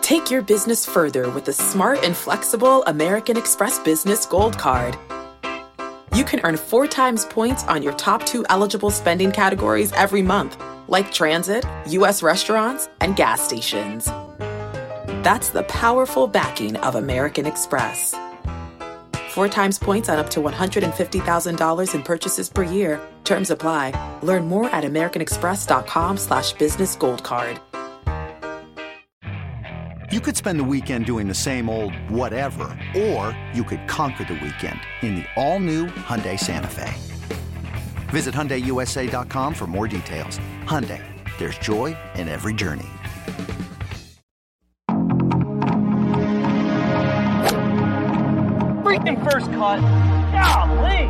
Take your business further with the smart and flexible American Express Business Gold Card. You can earn 4 times points on your top 2 eligible spending categories every month, like transit, U.S. restaurants, and gas stations. That's the powerful backing of American Express. 4 times points on up to $150,000 in purchases per year. Terms apply. Learn more at americanexpress.com/business gold card. You could spend the weekend doing the same old whatever, or you could conquer the weekend in the all-new Hyundai Santa Fe. Visit HyundaiUSA.com for more details. Hyundai, there's joy in every journey. Freaking first cut. Golly.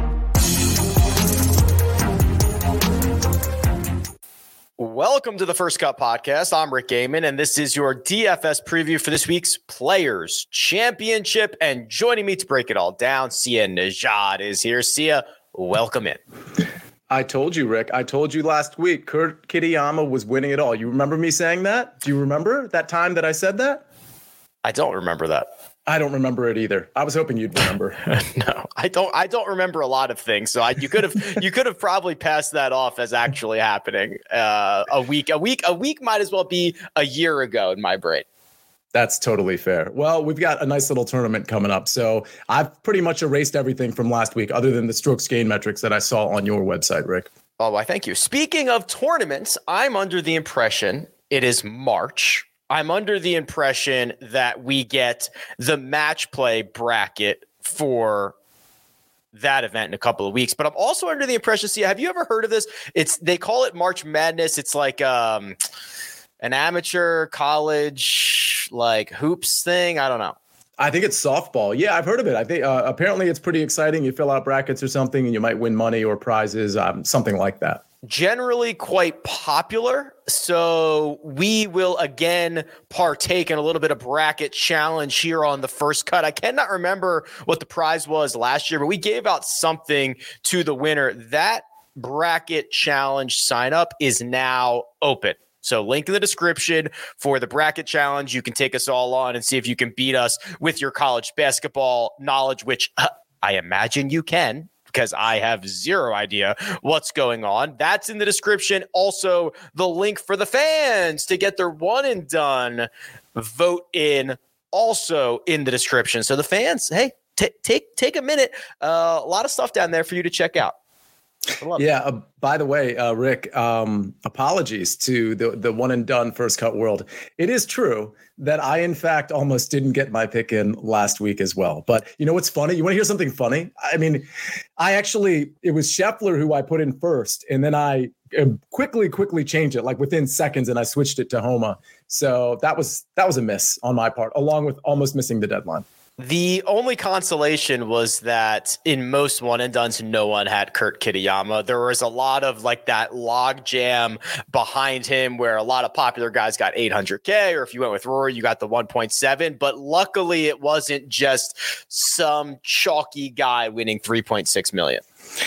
Welcome to the First Cut Podcast. I'm Rick Gehman, and this is your DFS preview for this week's Players Championship. And joining me to break it all down, Sia Nejad is here. Sia, welcome in. I told you, Rick. I told you last week, Kurt Kitayama was winning it all. You remember me saying that? Do you remember that time that I said that? I don't remember that. I don't remember it either. I was hoping you'd remember. No, I don't remember a lot of things. So you could have probably passed that off as actually happening. A week might as well be a year ago in my brain. That's totally fair. Well, we've got a nice little tournament coming up. So I've pretty much erased everything from last week other than the strokes gain metrics that I saw on your website, Rick. Oh, why, thank you. Speaking of tournaments, I'm under the impression it is March. I'm under the impression that we get the match play bracket for that event in a couple of weeks. But I'm also under the impression, see, have you ever heard of this? They call it March Madness. It's like an amateur college like hoops thing. I don't know. I think it's softball. Yeah, I've heard of it. I think apparently it's pretty exciting. You fill out brackets or something and you might win money or prizes, something like that. Generally quite popular. So we will again partake in a little bit of bracket challenge here on the First Cut. I cannot remember what the prize was last year, but we gave out something to the winner. That bracket challenge sign up is now open. So link in the description for the bracket challenge. You can take us all on and see if you can beat us with your college basketball knowledge, which I imagine you can, because I have zero idea what's going on. That's in the description. Also, the link for the fans to get their one and done vote in, also in the description. So the fans, hey, take a minute. A lot of stuff down there for you to check out. Yeah. By the way, Rick, apologies to the one and done First Cut world. It is true that I, in fact, almost didn't get my pick in last week as well. But you know what's funny? You want to hear something funny? I mean, it was Scheffler who I put in first, and then I quickly changed it, like within seconds, and I switched it to Homa. So that was a miss on my part, along with almost missing the deadline. The only consolation was that in most one and dones, no one had Kurt Kitayama. There was a lot of like that log jam behind him where a lot of popular guys got 800K, or if you went with Rory, you got the 1.7. But luckily it wasn't just some chalky guy winning 3.6 million.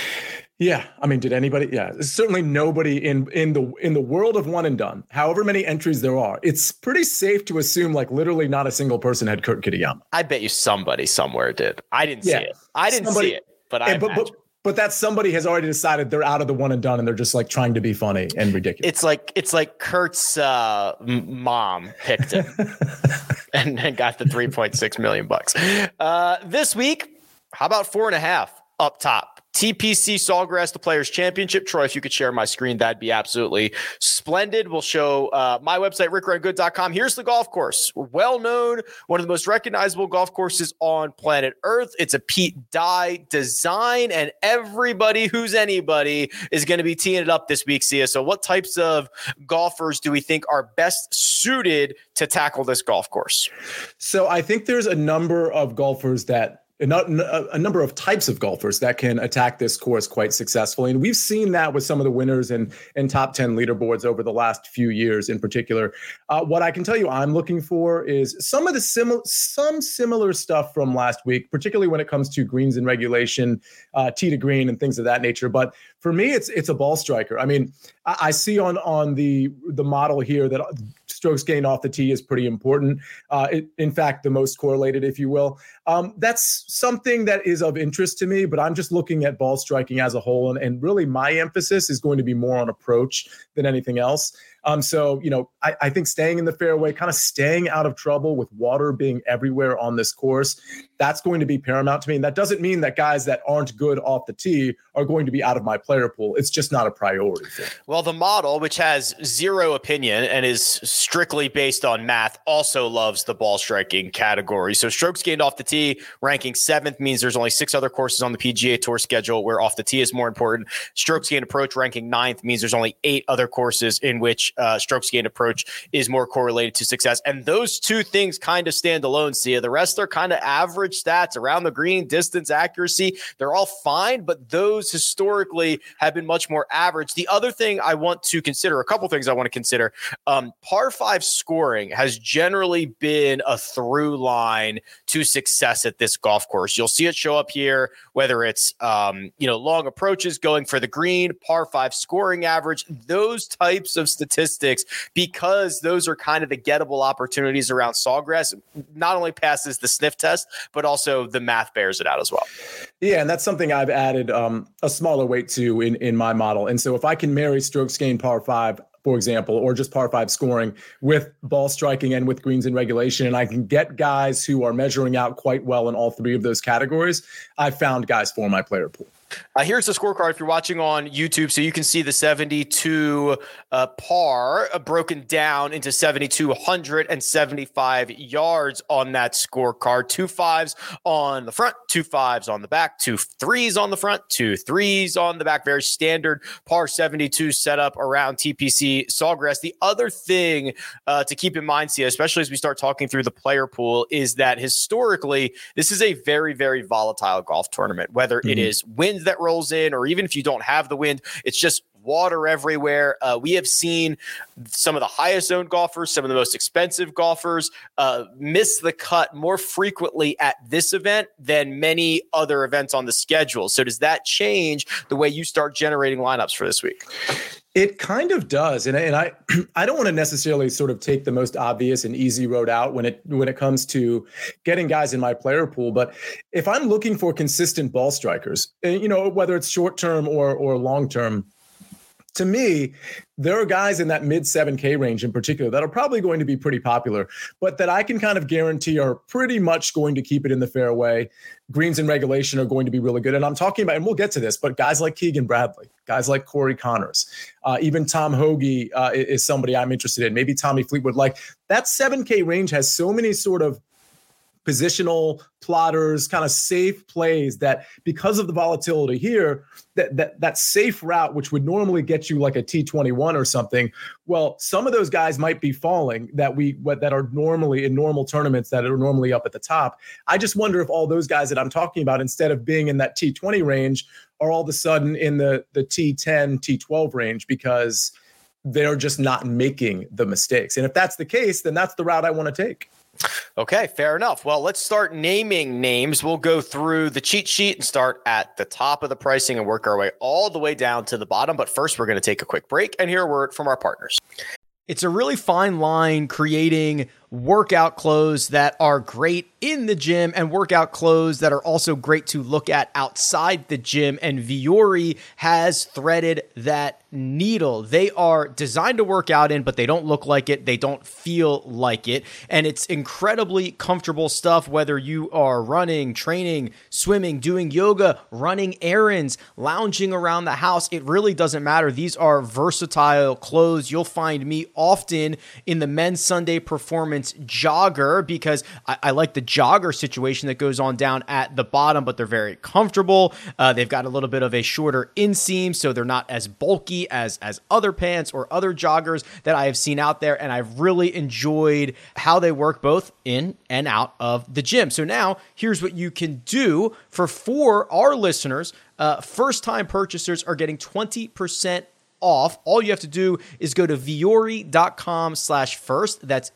Yeah, I mean, did anybody? Yeah, certainly nobody in the world of one and done. However many entries there are, it's pretty safe to assume like literally not a single person had Kurt Kitayama. I bet you somebody somewhere did. I didn't see it. See it, but that somebody has already decided they're out of the one and done, and they're just like trying to be funny and ridiculous. It's like Kurt's mom picked it and got the 3.6 million bucks. This week, how about 4.5 up top? TPC Sawgrass, the Players Championship. Troy, if you could share my screen, that'd be absolutely splendid. We'll show my website, rickrungood.com. Here's the golf course. Well-known, one of the most recognizable golf courses on planet Earth. It's a Pete Dye design, and everybody who's anybody is going to be teeing it up this week, Sia. So what types of golfers do we think are best suited to tackle this golf course? So I think there's a number of golfers a number of types of golfers that can attack this course quite successfully. And we've seen that with some of the winners and top 10 leaderboards over the last few years in particular. What I can tell you I'm looking for is some similar stuff from last week, particularly when it comes to greens and regulation, tee to green and things of that nature. But for me, it's a ball striker. I mean, I see on the model here that strokes gained off the tee is pretty important. In fact, the most correlated, if you will. That's something that is of interest to me, but I'm just looking at ball striking as a whole. And really my emphasis is going to be more on approach than anything else. So, I think staying in the fairway, kind of staying out of trouble with water being everywhere on this course, that's going to be paramount to me. And that doesn't mean that guys that aren't good off the tee are going to be out of my player pool. It's just not a priority for me. Well, the model, which has zero opinion and is strictly based on math, also loves the ball striking category. So strokes gained off the tee, ranking 7th, means there's only 6 other courses on the PGA Tour schedule where off the tee is more important. Strokes gained approach, ranking 9th, means there's only 8 other courses in which strokes gained approach is more correlated to success. And those two things kind of stand alone, Sia. The rest are kind of average stats around the green, distance, accuracy. They're all fine, but those historically have been much more average. The other thing I want to consider, a couple things I want to consider, par 5 scoring has generally been a through line to success at this golf course. You'll see it show up here, whether it's, long approaches going for the green, par 5 scoring average, those types of statistics, because those are kind of the gettable opportunities around Sawgrass, not only passes the sniff test, but also the math bears it out as well. Yeah, and that's something I've added a smaller weight to in my model. And so if I can marry strokes gained par 5, for example, or just par 5 scoring with ball striking and with greens in regulation, and I can get guys who are measuring out quite well in all 3 of those categories, I've found guys for my player pool. Here's the scorecard if you're watching on YouTube, so you can see the 72 par broken down into 7,275 yards on that scorecard. 2 5s on the front, 2 5s on the back, 2 3s on the front, 2 3s on the back. Very standard par 72 setup around TPC Sawgrass. The other thing to keep in mind, Sia, especially as we start talking through the player pool, is that historically this is a very, very volatile golf tournament. Whether it is wind that rolls in, or even if you don't have the wind, it's just water everywhere. We have seen some of the highest owned golfers, some of the most expensive golfers miss the cut more frequently at this event than many other events on the schedule. So does that change the way you start generating lineups for this week? It kind of does. And I don't want to necessarily sort of take the most obvious and easy road out when it comes to getting guys in my player pool. But if I'm looking for consistent ball strikers, whether it's short term or long term, to me, there are guys in that mid 7K range in particular that are probably going to be pretty popular, but that I can kind of guarantee are pretty much going to keep it in the fairway. Greens in regulation are going to be really good. And I'm talking about, and we'll get to this, but guys like Keegan Bradley, guys like Corey Connors, even Tom Hoagie is somebody I'm interested in. Maybe Tommy Fleetwood. Like that 7K range has so many sort of positional plotters, kind of safe plays that because of the volatility here, that safe route, which would normally get you like a T21 or something. Well, some of those guys might be falling that are normally in normal tournaments that are normally up at the top. I just wonder if all those guys that I'm talking about, instead of being in that T20 range, are all of a sudden in the T10, T12 range because they're just not making the mistakes. And if that's the case, then that's the route I want to take. Okay, fair enough. Well, let's start naming names. We'll go through the cheat sheet and start at the top of the pricing and work our way all the way down to the bottom. But first, we're going to take a quick break and hear a word from our partners. It's a really fine line creating workout clothes that are great in the gym and workout clothes that are also great to look at outside the gym. And Vuori has threaded that needle. They are designed to work out in, but they don't look like it. They don't feel like it. And it's incredibly comfortable stuff, whether you are running, training, swimming, doing yoga, running errands, lounging around the house. It really doesn't matter. These are versatile clothes. You'll find me often in the men's Sunday Performance jogger because I like the jogger situation that goes on down at the bottom, but they're very comfortable. They've got a little bit of a shorter inseam, so they're not as bulky as other pants or other joggers that I have seen out there, and I've really enjoyed how they work both in and out of the gym. So now here's what you can do for our listeners. First-time purchasers are getting 20% off. All you have to do is go to Vuori.com/first. That's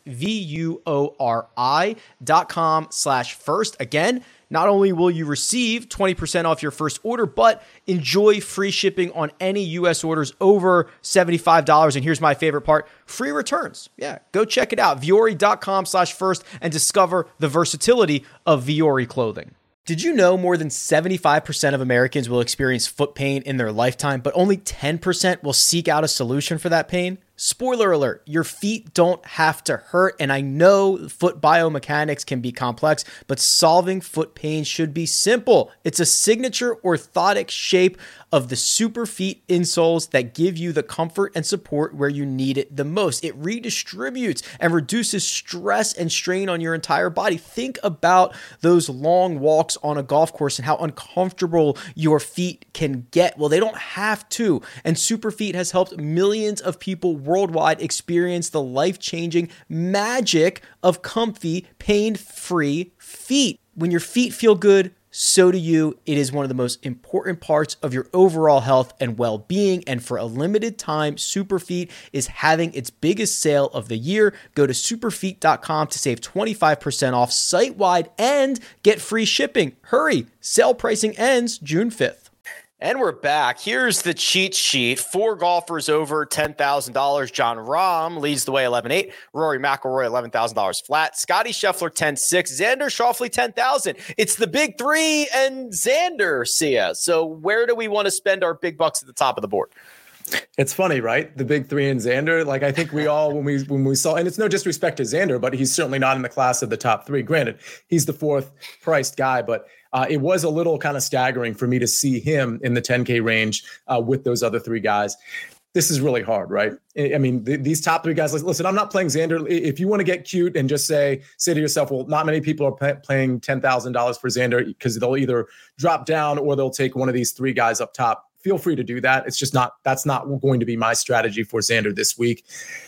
VUORI.com/first. Again, not only will you receive 20% off your first order, but enjoy free shipping on any U.S. orders over $75. And here's my favorite part, free returns. Yeah, go check it out. Vuori.com/first and discover the versatility of Vuori clothing. Did you know more than 75% of Americans will experience foot pain in their lifetime, but only 10% will seek out a solution for that pain? Spoiler alert, your feet don't have to hurt, and I know foot biomechanics can be complex, but solving foot pain should be simple. It's a signature orthotic shape of the Superfeet insoles that give you the comfort and support where you need it the most. It redistributes and reduces stress and strain on your entire body. Think about those long walks on a golf course and how uncomfortable your feet can get. Well, they don't have to, and Superfeet has helped millions of people worldwide experience the life-changing magic of comfy, pain-free feet. When your feet feel good, so do you. It is one of the most important parts of your overall health and well-being. And for a limited time, Superfeet is having its biggest sale of the year. Go to superfeet.com to save 25% off site-wide and get free shipping. Hurry! Sale pricing ends June 5th. And we're back. Here's the cheat sheet. 4 golfers over $10,000. Jon Rahm leads the way 11-8. Rory McIlroy $11,000 flat. Scotty Scheffler 10-6. Xander Schauffele 10,000. It's the big 3 and Xander, Sia. So where do we want to spend our big bucks at the top of the board? It's funny, right? The big 3 and Xander. Like, I think we all, when we saw, and it's no disrespect to Xander, but he's certainly not in the class of the top 3. Granted, he's the 4th priced guy, but it was a little kind of staggering for me to see him in the 10K range with those other 3 guys. This is really hard, right? I mean, these top 3 guys, listen, I'm not playing Xander. If you want to get cute and just say to yourself, well, not many people are paying $10,000 for Xander because they'll either drop down or they'll take one of these 3 guys up top. Feel free to do that. It's just that's not going to be my strategy for Xander this week.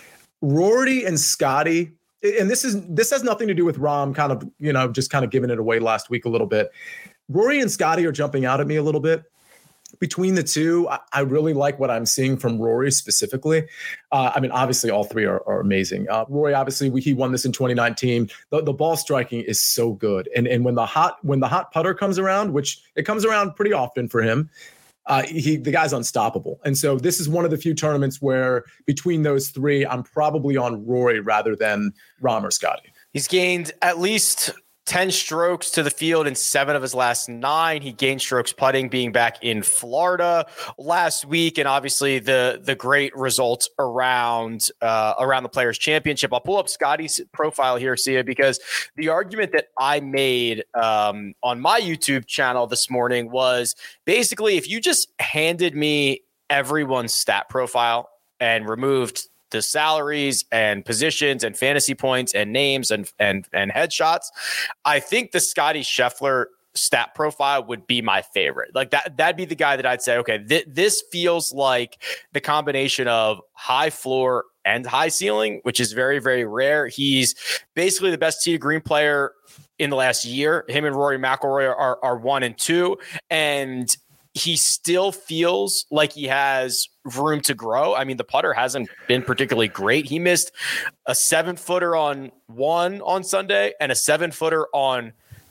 Rory and Scotty, and this has nothing to do with Rahm kind of, just kind of giving it away last week a little bit. Rory and Scotty are jumping out at me a little bit. Between the two, I really like what I'm seeing from Rory specifically. I mean, obviously all 3 are amazing. Rory, obviously he won this in 2019. The ball striking is so good. And when the hot putter comes around, which it comes around pretty often for him, the guy's unstoppable. And so this is one of the few tournaments where between those 3, I'm probably on Rory rather than Rahm or Scotty. He's gained at least 10 strokes to the field in 7 of his last 9. He gained strokes putting being back in Florida last week. And obviously the great results around the Players Championship. I'll pull up Scotty's profile here, Sia, because the argument that I made on my YouTube channel this morning was basically if you just handed me everyone's stat profile and removed the salaries and positions and fantasy points and names and headshots, I think the Scotty Scheffler stat profile would be my favorite. Like that'd be the guy that I'd say, okay, this feels like the combination of high floor and high ceiling, which is very, very rare. He's basically the best tee to green player in the last year. Him and Rory McIlroy are 1 and 2, and he still feels like he has room to grow. I mean, the putter hasn't been particularly great. He missed a 7-footer on 1 on Sunday and a 7-footer on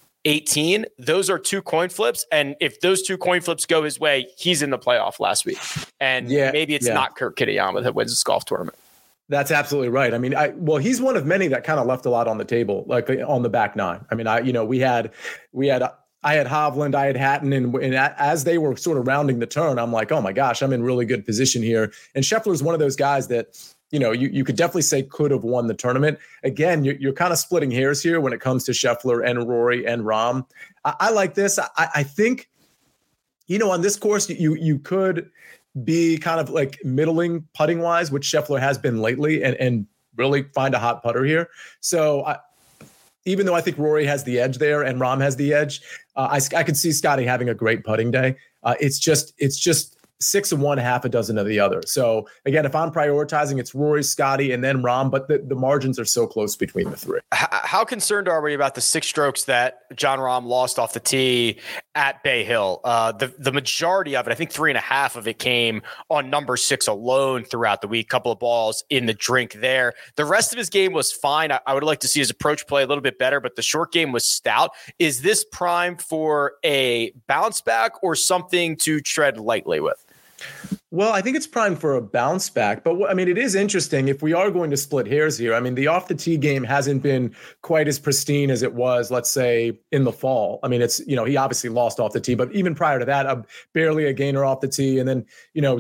18. Those are 2 coin flips. And if those 2 coin flips go his way, he's in the playoff last week. And maybe it's not Kurt Kitayama that wins this golf tournament. That's absolutely right. I mean, he's one of many that kind of left a lot on the table, like on the back 9. I mean, I had Hovland, I had Hatton, and as they were sort of rounding the turn, I'm like, oh my gosh, I'm in really good position here. And Scheffler's one of those guys that, you could definitely say could have won the tournament. Again, you're kind of splitting hairs here when it comes to Scheffler and Rory and Rahm. I like this. I think, on this course, you could be kind of like middling putting wise, which Scheffler has been lately, and really find a hot putter here. So even though I think Rory has the edge there and Rahm has the edge, I could see Scotty having a great putting day. It's just 6 of one, half a dozen of the other. So again, if I'm prioritizing, it's Rory, Scotty, and then Rahm, but the margins are so close between the three. How concerned are we about the 6 strokes that Jon Rahm lost off the tee at Bay Hill? The majority of it, I think 3.5 of it, came on number 6 alone throughout the week. Couple of balls in the drink there. The rest of his game was fine. I would like to see his approach play a little bit better, but the short game was stout. Is this prime for a bounce back or something to tread lightly with? Well, I think it's prime for a bounce back, but I mean, it is interesting if we are going to split hairs here. I mean, the off the tee game hasn't been quite as pristine as it was, let's say, in the fall. I mean, it's, he obviously lost off the tee, but even prior to that, barely a gainer off the tee. And then,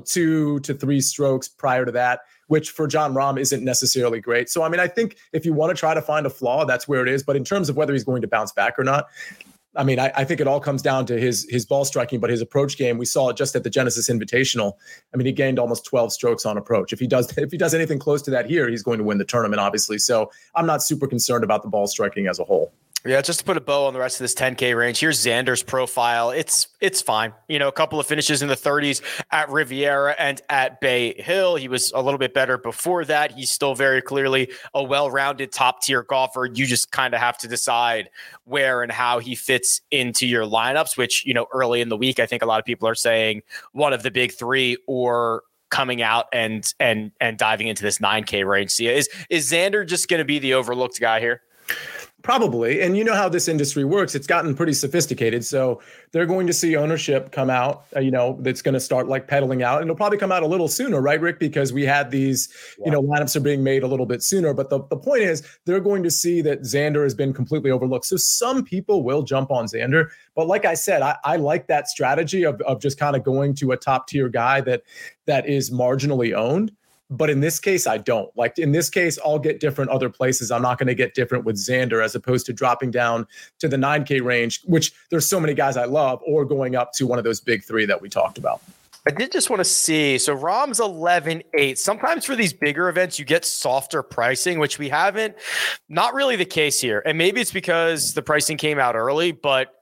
2 to 3 strokes prior to that, which for Jon Rahm isn't necessarily great. So, I mean, I think if you want to try to find a flaw, that's where it is. But in terms of whether he's going to bounce back or not, I mean, I think it all comes down to his ball striking, but his approach game, we saw it just at the Genesis Invitational. I mean, he gained almost 12 strokes on approach. If he does anything close to that here, he's going to win the tournament, obviously. So I'm not super concerned about the ball striking as a whole. Yeah, just to put a bow on the rest of this 10K range, here's Xander's profile. It's fine. A couple of finishes in the 30s at Riviera and at Bay Hill. He was a little bit better before that. He's still very clearly a well-rounded top-tier golfer. You just kind of have to decide where and how he fits into your lineups, which, early in the week, I think a lot of people are saying one of the big three or coming out and diving into this 9K range. So is Xander just going to be the overlooked guy here? Probably. And you know how this industry works. It's gotten pretty sophisticated. So they're going to see ownership come out, that's going to start like pedaling out. And it'll probably come out a little sooner, right, Rick? Because we had these, lineups are being made a little bit sooner. But the point is they're going to see that Xander has been completely overlooked. So some people will jump on Xander. But like I said, I like that strategy of just kind of going to a top tier guy that is marginally owned. But in this case, I don't. Like in this case, I'll get different other places. I'm not going to get different with Xander as opposed to dropping down to the 9K range, which there's so many guys I love, or going up to one of those big three that we talked about. I did just want to see. So Rahm's 11.8. Sometimes for these bigger events, you get softer pricing, which we haven't. Not really the case here. And maybe it's because the pricing came out early, but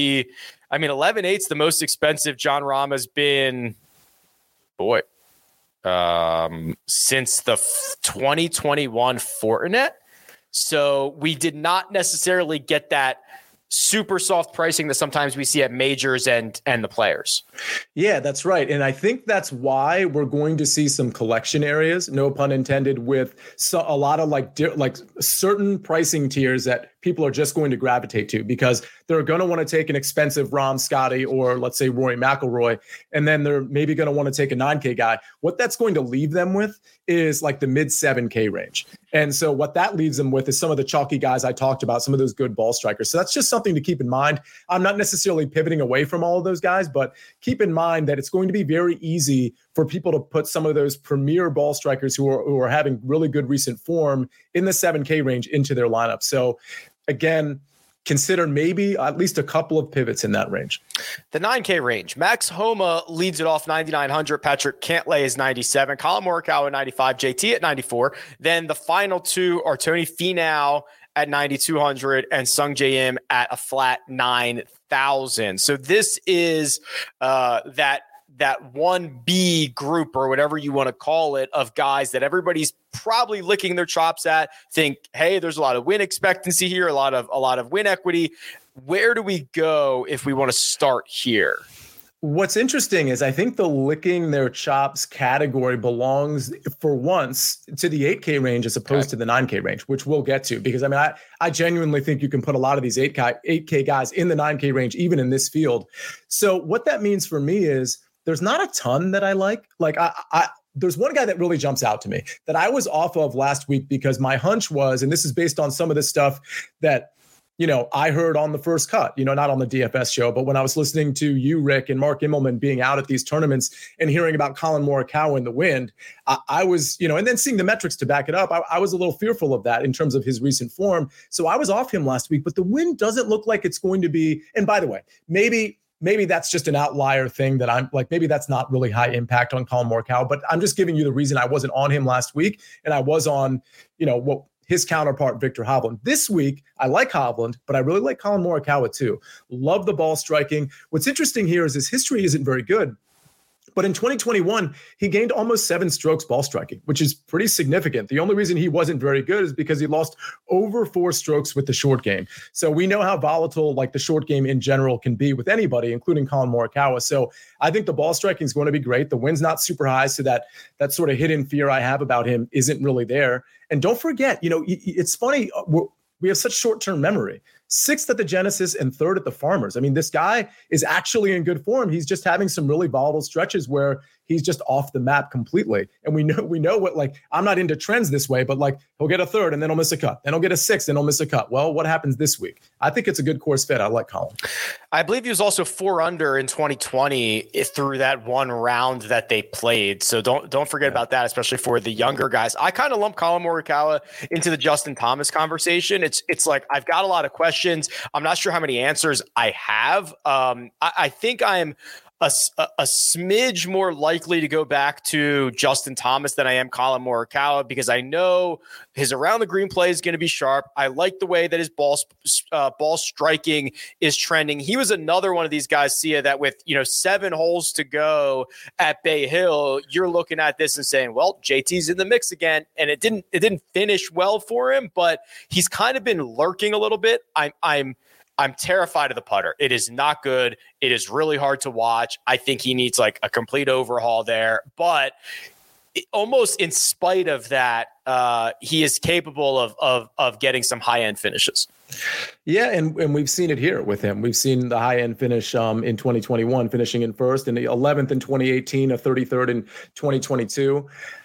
11.8 is the most expensive Jon Rahm has been. Boy. Since the 2021 Fortinet. So we did not necessarily get that super soft pricing that sometimes we see at majors and the players. Yeah, that's right. And I think that's why we're going to see some collection areas, no pun intended, with a lot of like certain pricing tiers that people are just going to gravitate to because they're going to want to take an expensive Rahm, Scotty, or let's say Rory McIlroy, and then they're maybe going to want to take a 9K guy. What that's going to leave them with is like the mid 7K range. And so what that leaves them with is some of the chalky guys I talked about, some of those good ball strikers. So that's just something to keep in mind. I'm not necessarily pivoting away from all of those guys, but keep in mind that it's going to be very easy for people to put some of those premier ball strikers who are having really good recent form in the 7K range into their lineup. So again, consider maybe at least a couple of pivots in that range. The 9K range. Max Homa leads it off 9,900. Patrick Cantlay is 97. Colin Morikawa at 95. JT at 94. Then the final two are Tony Finau at 9,200 and Sung J M at a flat 9,000. So this is that 1B group or whatever you want to call it of guys that everybody's probably licking their chops at. Think, hey, there's a lot of win expectancy here, a lot of win equity. Where do we go if we want to start here? What's interesting is I think the licking their chops category belongs for once to the 8K range as opposed to the 9K range, which we'll get to, because I genuinely think you can put a lot of these 8K guys in the 9K range, even in this field. So what that means for me is there's not a ton that I like. Like there's one guy that really jumps out to me that I was off of last week because my hunch was, and this is based on some of the stuff that, I heard on the first cut, not on the DFS show, but when I was listening to you, Rick, and Mark Immelman being out at these tournaments and hearing about Colin Morikawa in the wind, I was, and then seeing the metrics to back it up, I was a little fearful of that in terms of his recent form. So I was off him last week, but the wind doesn't look like it's going to be, and by the way, maybe that's just an outlier thing that I'm like, maybe that's not really high impact on Colin Morikawa, but I'm just giving you the reason I wasn't on him last week. And I was on, his counterpart, Victor Hovland. This week, I like Hovland, but I really like Colin Morikawa too. Love the ball striking. What's interesting here is his history isn't very good. But in 2021, he gained almost 7 strokes ball striking, which is pretty significant. The only reason he wasn't very good is because he lost over 4 strokes with the short game. So we know how volatile like the short game in general can be with anybody, including Collin Morikawa. So I think the ball striking is going to be great. The wind's not super high, so that sort of hidden fear I have about him isn't really there. And don't forget, it's funny, we have such short-term memory. 6th at the Genesis and 3rd at the Farmers. I mean, this guy is actually in good form. He's just having some really volatile stretches where he's just off the map completely. And we know what, like, I'm not into trends this way, but like he'll get a 3rd and then he'll miss a cut. Then he'll get a 6th and he'll miss a cut. Well, what happens this week? I think it's a good course fit. I like Collin. I believe he was also 4 under in 2020 through that one round that they played. So don't forget about that, especially for the younger guys. I kind of lump Collin Morikawa into the Justin Thomas conversation. It's like I've got a lot of questions. I'm not sure how many answers I have. I think I'm a smidge more likely to go back to Justin Thomas than I am Collin Morikawa, because I know his around the green play is going to be sharp. I like the way that his ball striking is trending. He was another one of these guys, Sia, that with 7 holes to go at Bay Hill, you're looking at this and saying, well, JT's in the mix again, and it didn't finish well for him, but he's kind of been lurking a little bit. I'm terrified of the putter. It is not good. It is really hard to watch. I think he needs like a complete overhaul there. But almost in spite of that, he is capable of getting some high-end finishes. Yeah, and we've seen it here with him. We've seen the high-end finish in 2021, finishing in 1st, and the 11th in 2018, a 33rd in 2022.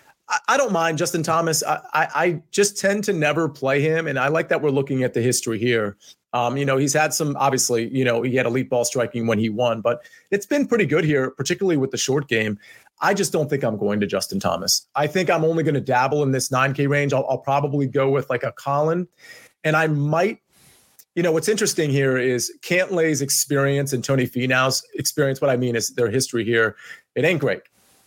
I don't mind Justin Thomas. I just tend to never play him, and I like that we're looking at the history here. He's had some, obviously, he had elite ball striking when he won, but it's been pretty good here, particularly with the short game. I just don't think I'm going to Justin Thomas. I think I'm only going to dabble in this 9K range. I'll probably go with like a Collin, and I might, what's interesting here is Cantlay's experience and Tony Finau's experience. What I mean is their history here. It ain't great.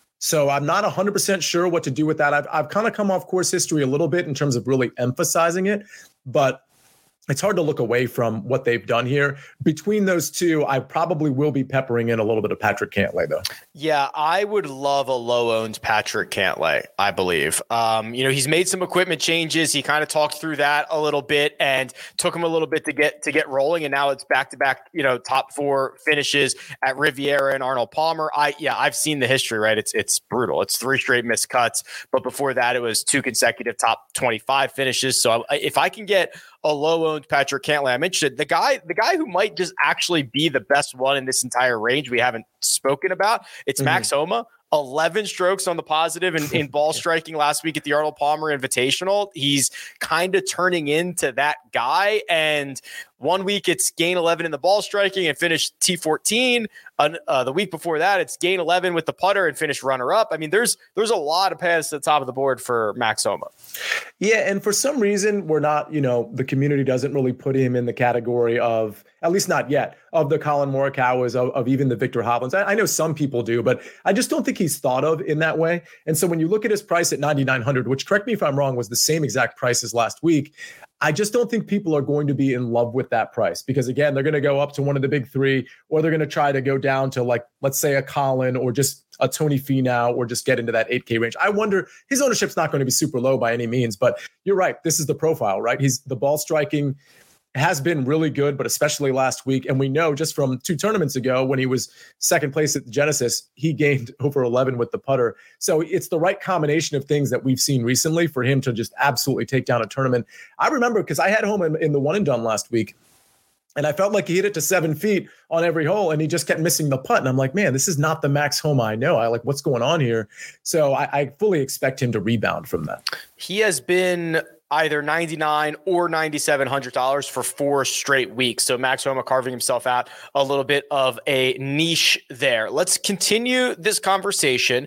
So I'm not 100% sure what to do with that. I've kind of come off course history a little bit in terms of really emphasizing it, but it's hard to look away from what they've done here. Between those two, I probably will be peppering in a little bit of Patrick Cantlay, though. Yeah, I would love a low-owned Patrick Cantlay, I believe. He's made some equipment changes. He kind of talked through that a little bit and took him a little bit to get rolling, and now it's back-to-back, top 4 finishes at Riviera and Arnold Palmer. I've seen the history, right? It's brutal. It's 3 straight missed cuts, but before that, it was 2 consecutive top 25 finishes. So if I can get a low-owned Patrick Cantlay, I'm interested. The guy who might just actually be the best one in this entire range we haven't spoken about, it's Max Homa. 11 strokes on the positive in ball striking last week at the Arnold Palmer Invitational. He's kind of turning into that guy. And one week it's gain 11 in the ball striking and finished T14. The week before that, it's gain 11 with the putter and finished runner-up. I mean, there's a lot of paths to the top of the board for Max Homa. Yeah, and for some reason, we're not, the community doesn't really put him in the category of, at least not yet, of the Collin Morikawas, of even the Victor Hovlands. I know some people do, but I just don't think he's thought of in that way. And so when you look at his price at $9,900, which, correct me if I'm wrong, was the same exact price as last week, I just don't think people are going to be in love with that price because, again, they're going to go up to one of the big 3, or they're going to try to go down to, like, let's say a Collin or just a Tony Finau, or just get into that 8K range. I wonder, his ownership's not going to be super low by any means, but you're right. This is the profile, right? The ball striking has been really good, but especially last week. And we know just from 2 tournaments ago when he was 2nd place at the Genesis, he gained over 11 with the putter. So it's the right combination of things that we've seen recently for him to just absolutely take down a tournament. I remember because I had home in the one and done last week, and I felt like he hit it to 7 feet on every hole, and he just kept missing the putt. And I'm like, man, this is not the Max Homa I know. What's going on here? So I fully expect him to rebound from that. He has been either $9,900 or $9,700 for 4 straight weeks. So Max Homa carving himself out a little bit of a niche there. Let's continue this conversation.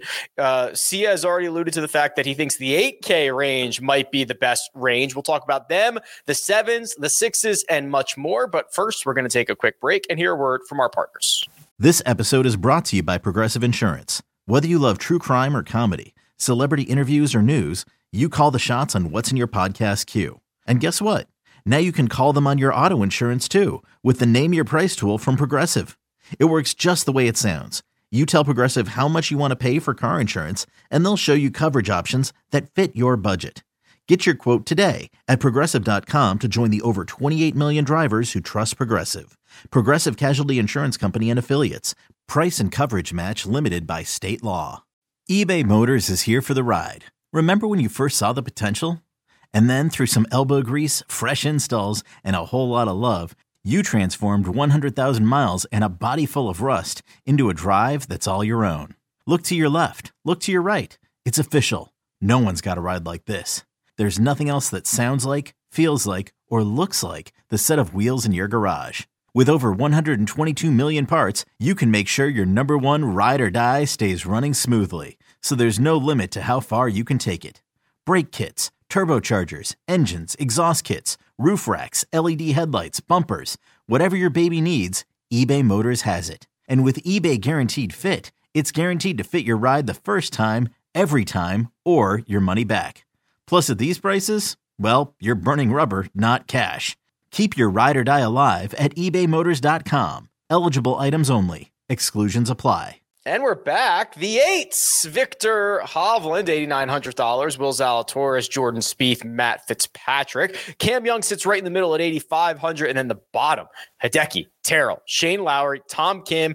Sia has already alluded to the fact that he thinks the 8K range might be the best range. We'll talk about them, the 7s, the 6s, and much more. But first, we're going to take a quick break and hear a word from our partners. This episode is brought to you by Progressive Insurance. Whether you love true crime or comedy, celebrity interviews or news, you call the shots on what's in your podcast queue. And guess what? Now you can call them on your auto insurance too with the Name Your Price tool from Progressive. It works just the way it sounds. You tell Progressive how much you want to pay for car insurance, and they'll show you coverage options that fit your budget. Get your quote today at Progressive.com to join the over 28 million drivers who trust Progressive. Progressive Casualty Insurance Company and Affiliates. Price and coverage match limited by state law. eBay Motors is here for the ride. Remember when you first saw the potential? And then through some elbow grease, fresh installs, and a whole lot of love, you transformed 100,000 miles and a body full of rust into a drive that's all your own. Look to your left. Look to your right. It's official. No one's got a ride like this. There's nothing else that sounds like, feels like, or looks like the set of wheels in your garage. With over 122 million parts, you can make sure your number one ride or die stays running smoothly. So there's no limit to how far you can take it. Brake kits, turbochargers, engines, exhaust kits, roof racks, LED headlights, bumpers, whatever your baby needs, eBay Motors has it. And with eBay Guaranteed Fit, it's guaranteed to fit your ride the first time, every time, or your money back. Plus at these prices, well, you're burning rubber, not cash. Keep your ride or die alive at ebaymotors.com. Eligible items only. Exclusions apply. And we're back. The eights, Viktor Hovland, $8,900. Will Zalatoris, Jordan Spieth, Matt Fitzpatrick. Cam Young sits right in the middle at $8,500. And then the bottom, Hideki, Terrell, Shane Lowry, Tom Kim,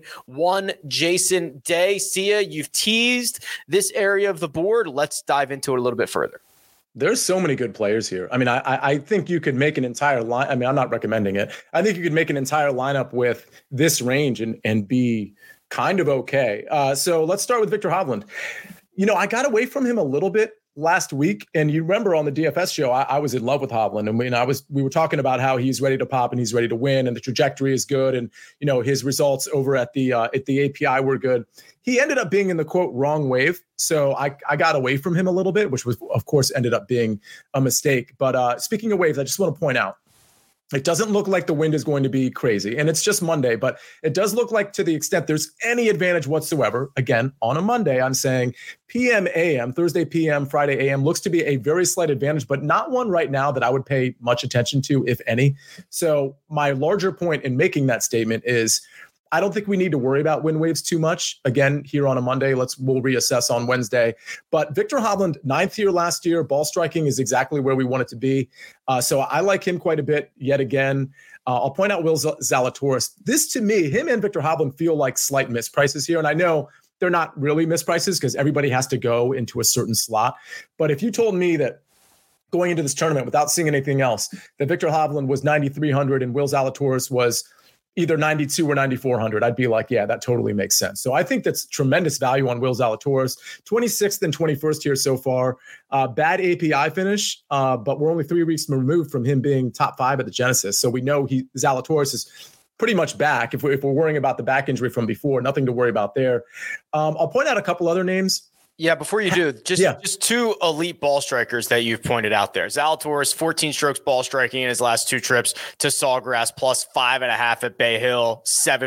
Jason Day. Sia, you've teased this area of the board. Let's dive into it a little bit further. There's so many good players here. I mean, I think you could make an entire line. I mean, I'm not recommending it. I think you could make an entire lineup with this range and be kind of okay. So let's start with Viktor Hovland. You know, I got away from him a little bit last week, and you remember on the DFS show, I was in love with Hovland, and we were talking about how he's ready to pop and he's ready to win, and the trajectory is good, and you know his results over at the API were good. He ended up being in the quote wrong wave, so I got away from him a little bit, which was of course ended up being a mistake. But speaking of waves, I just want to point out, it doesn't look like the wind is going to be crazy, and it's just Monday, but it does look like, to the extent there's any advantage whatsoever, again, on a Monday, I'm saying PM, AM, Thursday PM, Friday AM looks to be a very slight advantage, but not one right now that I would pay much attention to, if any. So my larger point in making that statement is I don't think we need to worry about wind waves too much. Again, here on a Monday, we'll reassess on Wednesday. But Viktor Hovland, 9th year last year, ball striking is exactly where we want it to be. So I like him quite a bit yet again. I'll point out Will Zalatoris. This, to me, him and Viktor Hovland feel like slight misprices here. And I know they're not really misprices because everybody has to go into a certain slot. But if you told me that going into this tournament without seeing anything else, that Viktor Hovland was 9,300 and Will Zalatoris was either 92 or 9,400, I'd be like, yeah, that totally makes sense. So I think that's tremendous value on Will Zalatoris. 26th and 21st here so far. Bad API finish, but we're only 3 weeks removed from him being top 5 at the Genesis. So we know Zalatoris is pretty much back. If we're worrying about the back injury from before, nothing to worry about there. I'll point out a couple other names. Yeah, before you do, just two elite ball strikers that you've pointed out there. Zalatoris, 14 strokes ball striking in his last 2 trips to Sawgrass, plus 5.5 at Bay Hill,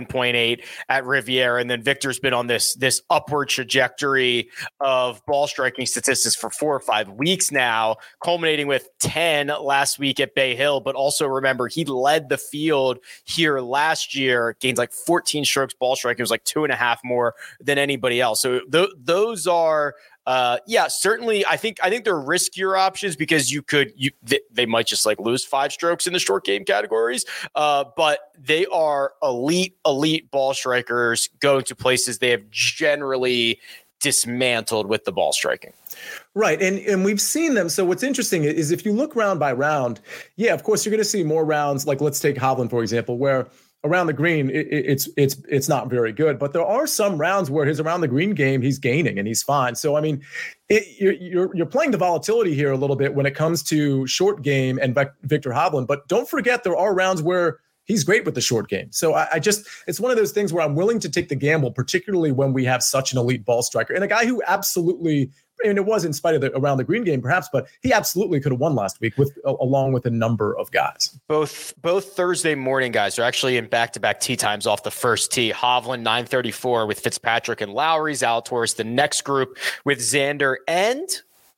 7.8 at Riviera. And then Victor's been on this upward trajectory of ball striking statistics for 4 or 5 weeks now, culminating with 10 last week at Bay Hill. But also remember, he led the field here last year, gained like 14 strokes ball striking. It was like 2.5 more than anybody else. So those are certainly. I think they're riskier options because they might just like lose 5 strokes in the short game categories. But they are elite ball strikers going to places they have generally dismantled with the ball striking. Right. And we've seen them. So what's interesting is if you look round by round, yeah, of course, you're going to see more rounds. Like let's take Hovland, for example, where around the green, it's not very good, but there are some rounds where his around the green game, he's gaining and he's fine. So, I mean, you're playing the volatility here a little bit when it comes to short game and Viktor Hovland, but don't forget there are rounds where he's great with the short game. So it's one of those things where I'm willing to take the gamble, particularly when we have such an elite ball striker and a guy who absolutely, and it was in spite of the around the green game perhaps, but he absolutely could have won last week along with a number of guys. Both Thursday morning guys are actually in back-to-back tee times off the first tee. Hovland 9:34 with Fitzpatrick and Lowry. Zalatoris the next group with Xander and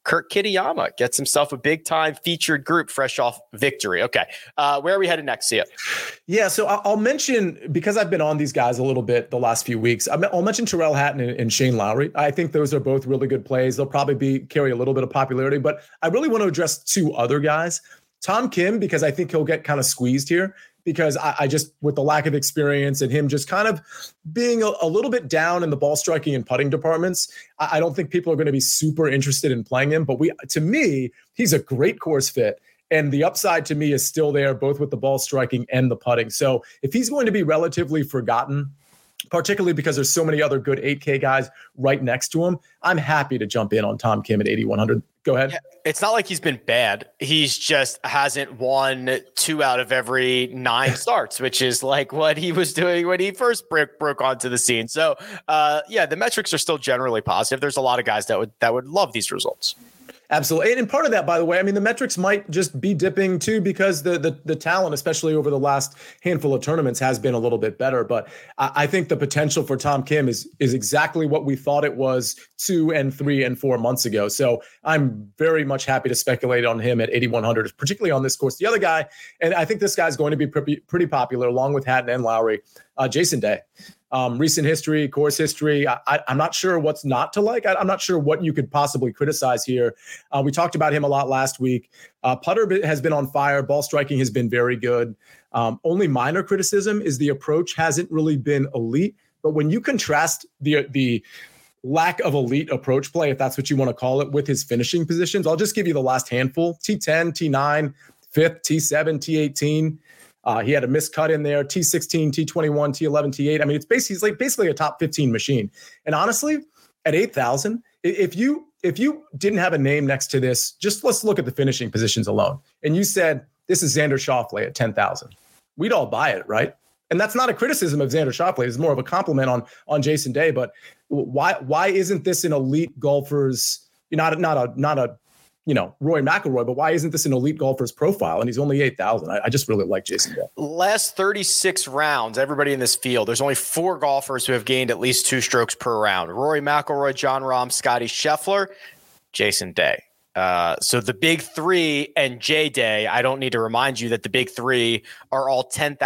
Kurt Kitayama gets himself a big-time featured group fresh off victory. Okay, where are we headed next, Sia? Yeah, so I'll mention, because I've been on these guys a little bit the last few weeks, I'll mention Tyrrell Hatton and Shane Lowry. I think those are both really good plays. They'll probably carry a little bit of popularity, but I really want to address two other guys. Tom Kim, because I think he'll get kind of squeezed here, because I just, with the lack of experience and him just kind of being a little bit down in the ball striking and putting departments, I don't think people are going to be super interested in playing him. But to me, he's a great course fit. And the upside to me is still there, both with the ball striking and the putting. So if he's going to be relatively forgotten, particularly because there's so many other good 8K guys right next to him, I'm happy to jump in on Tom Kim at 8,100. Go ahead. Yeah, it's not like he's been bad. He's just hasn't won 2 out of every 9 starts, which is like what he was doing when he first broke onto the scene. So, the metrics are still generally positive. There's a lot of guys that would love these results. Absolutely. And part of that, by the way, I mean, the metrics might just be dipping too, because the talent, especially over the last handful of tournaments, has been a little bit better. But I think the potential for Tom Kim is exactly what we thought it was 2 and 3 and 4 months ago. So I'm very much happy to speculate on him at 8,100, particularly on this course. The other guy, and I think this guy's going to be pretty popular along with Hatton and Lowry, Jason Day. Recent history, course history. I'm not sure what's not to like. I'm not sure what you could possibly criticize here. We talked about him a lot last week. Putter has been on fire. Ball striking has been very good. Only minor criticism is the approach hasn't really been elite. But when you contrast the lack of elite approach play, if that's what you want to call it, with his finishing positions, I'll just give you the last handful: T10, T9, 5th, T7, T18. He had a missed cut in there, T16, T21, T11, T8. I mean, he's basically a top 15 machine. And honestly, at 8,000, if you didn't have a name next to this, just let's look at the finishing positions alone. And you said, this is Xander Schauffele at 10,000. We'd all buy it, right? And that's not a criticism of Xander Schauffele. It's more of a compliment on Jason Day. But why isn't this an elite golfer's, not a Rory McIlroy, but why isn't this an elite golfer's profile? And he's only 8,000. I just really like Jason Day. Last 36 rounds, everybody in this field, there's only 4 golfers who have gained at least 2 strokes per round: Rory McIlroy, Jon Rahm, Scotty Scheffler, Jason Day. So the big 3 and J Day, I don't need to remind you that the big 3 are all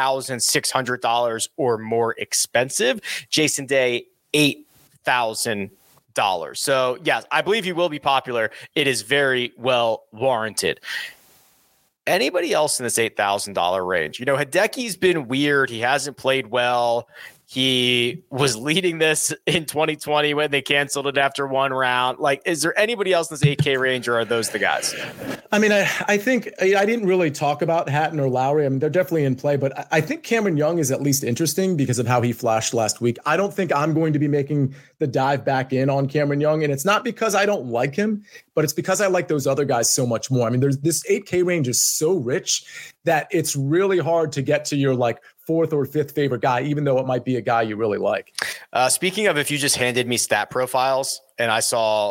$10,600 or more expensive. Jason Day, $8,000. So yes, I believe he will be popular. It is very well warranted. Anybody else in this $8,000 range? Hideki's been weird. He hasn't played well. He was leading this in 2020 when they canceled it after 1 round. Like, is there anybody else in this 8K range, or are those the guys? I mean, I think I didn't really talk about Hatton or Lowry. I mean, they're definitely in play, but I think Cameron Young is at least interesting because of how he flashed last week. I don't think I'm going to be making the dive back in on Cameron Young, and it's not because I don't like him, but it's because I like those other guys so much more. I mean, this 8K range is so rich that it's really hard to get to your 4th or 5th favorite guy, even though it might be a guy you really like. Speaking of, if you just handed me stat profiles and I saw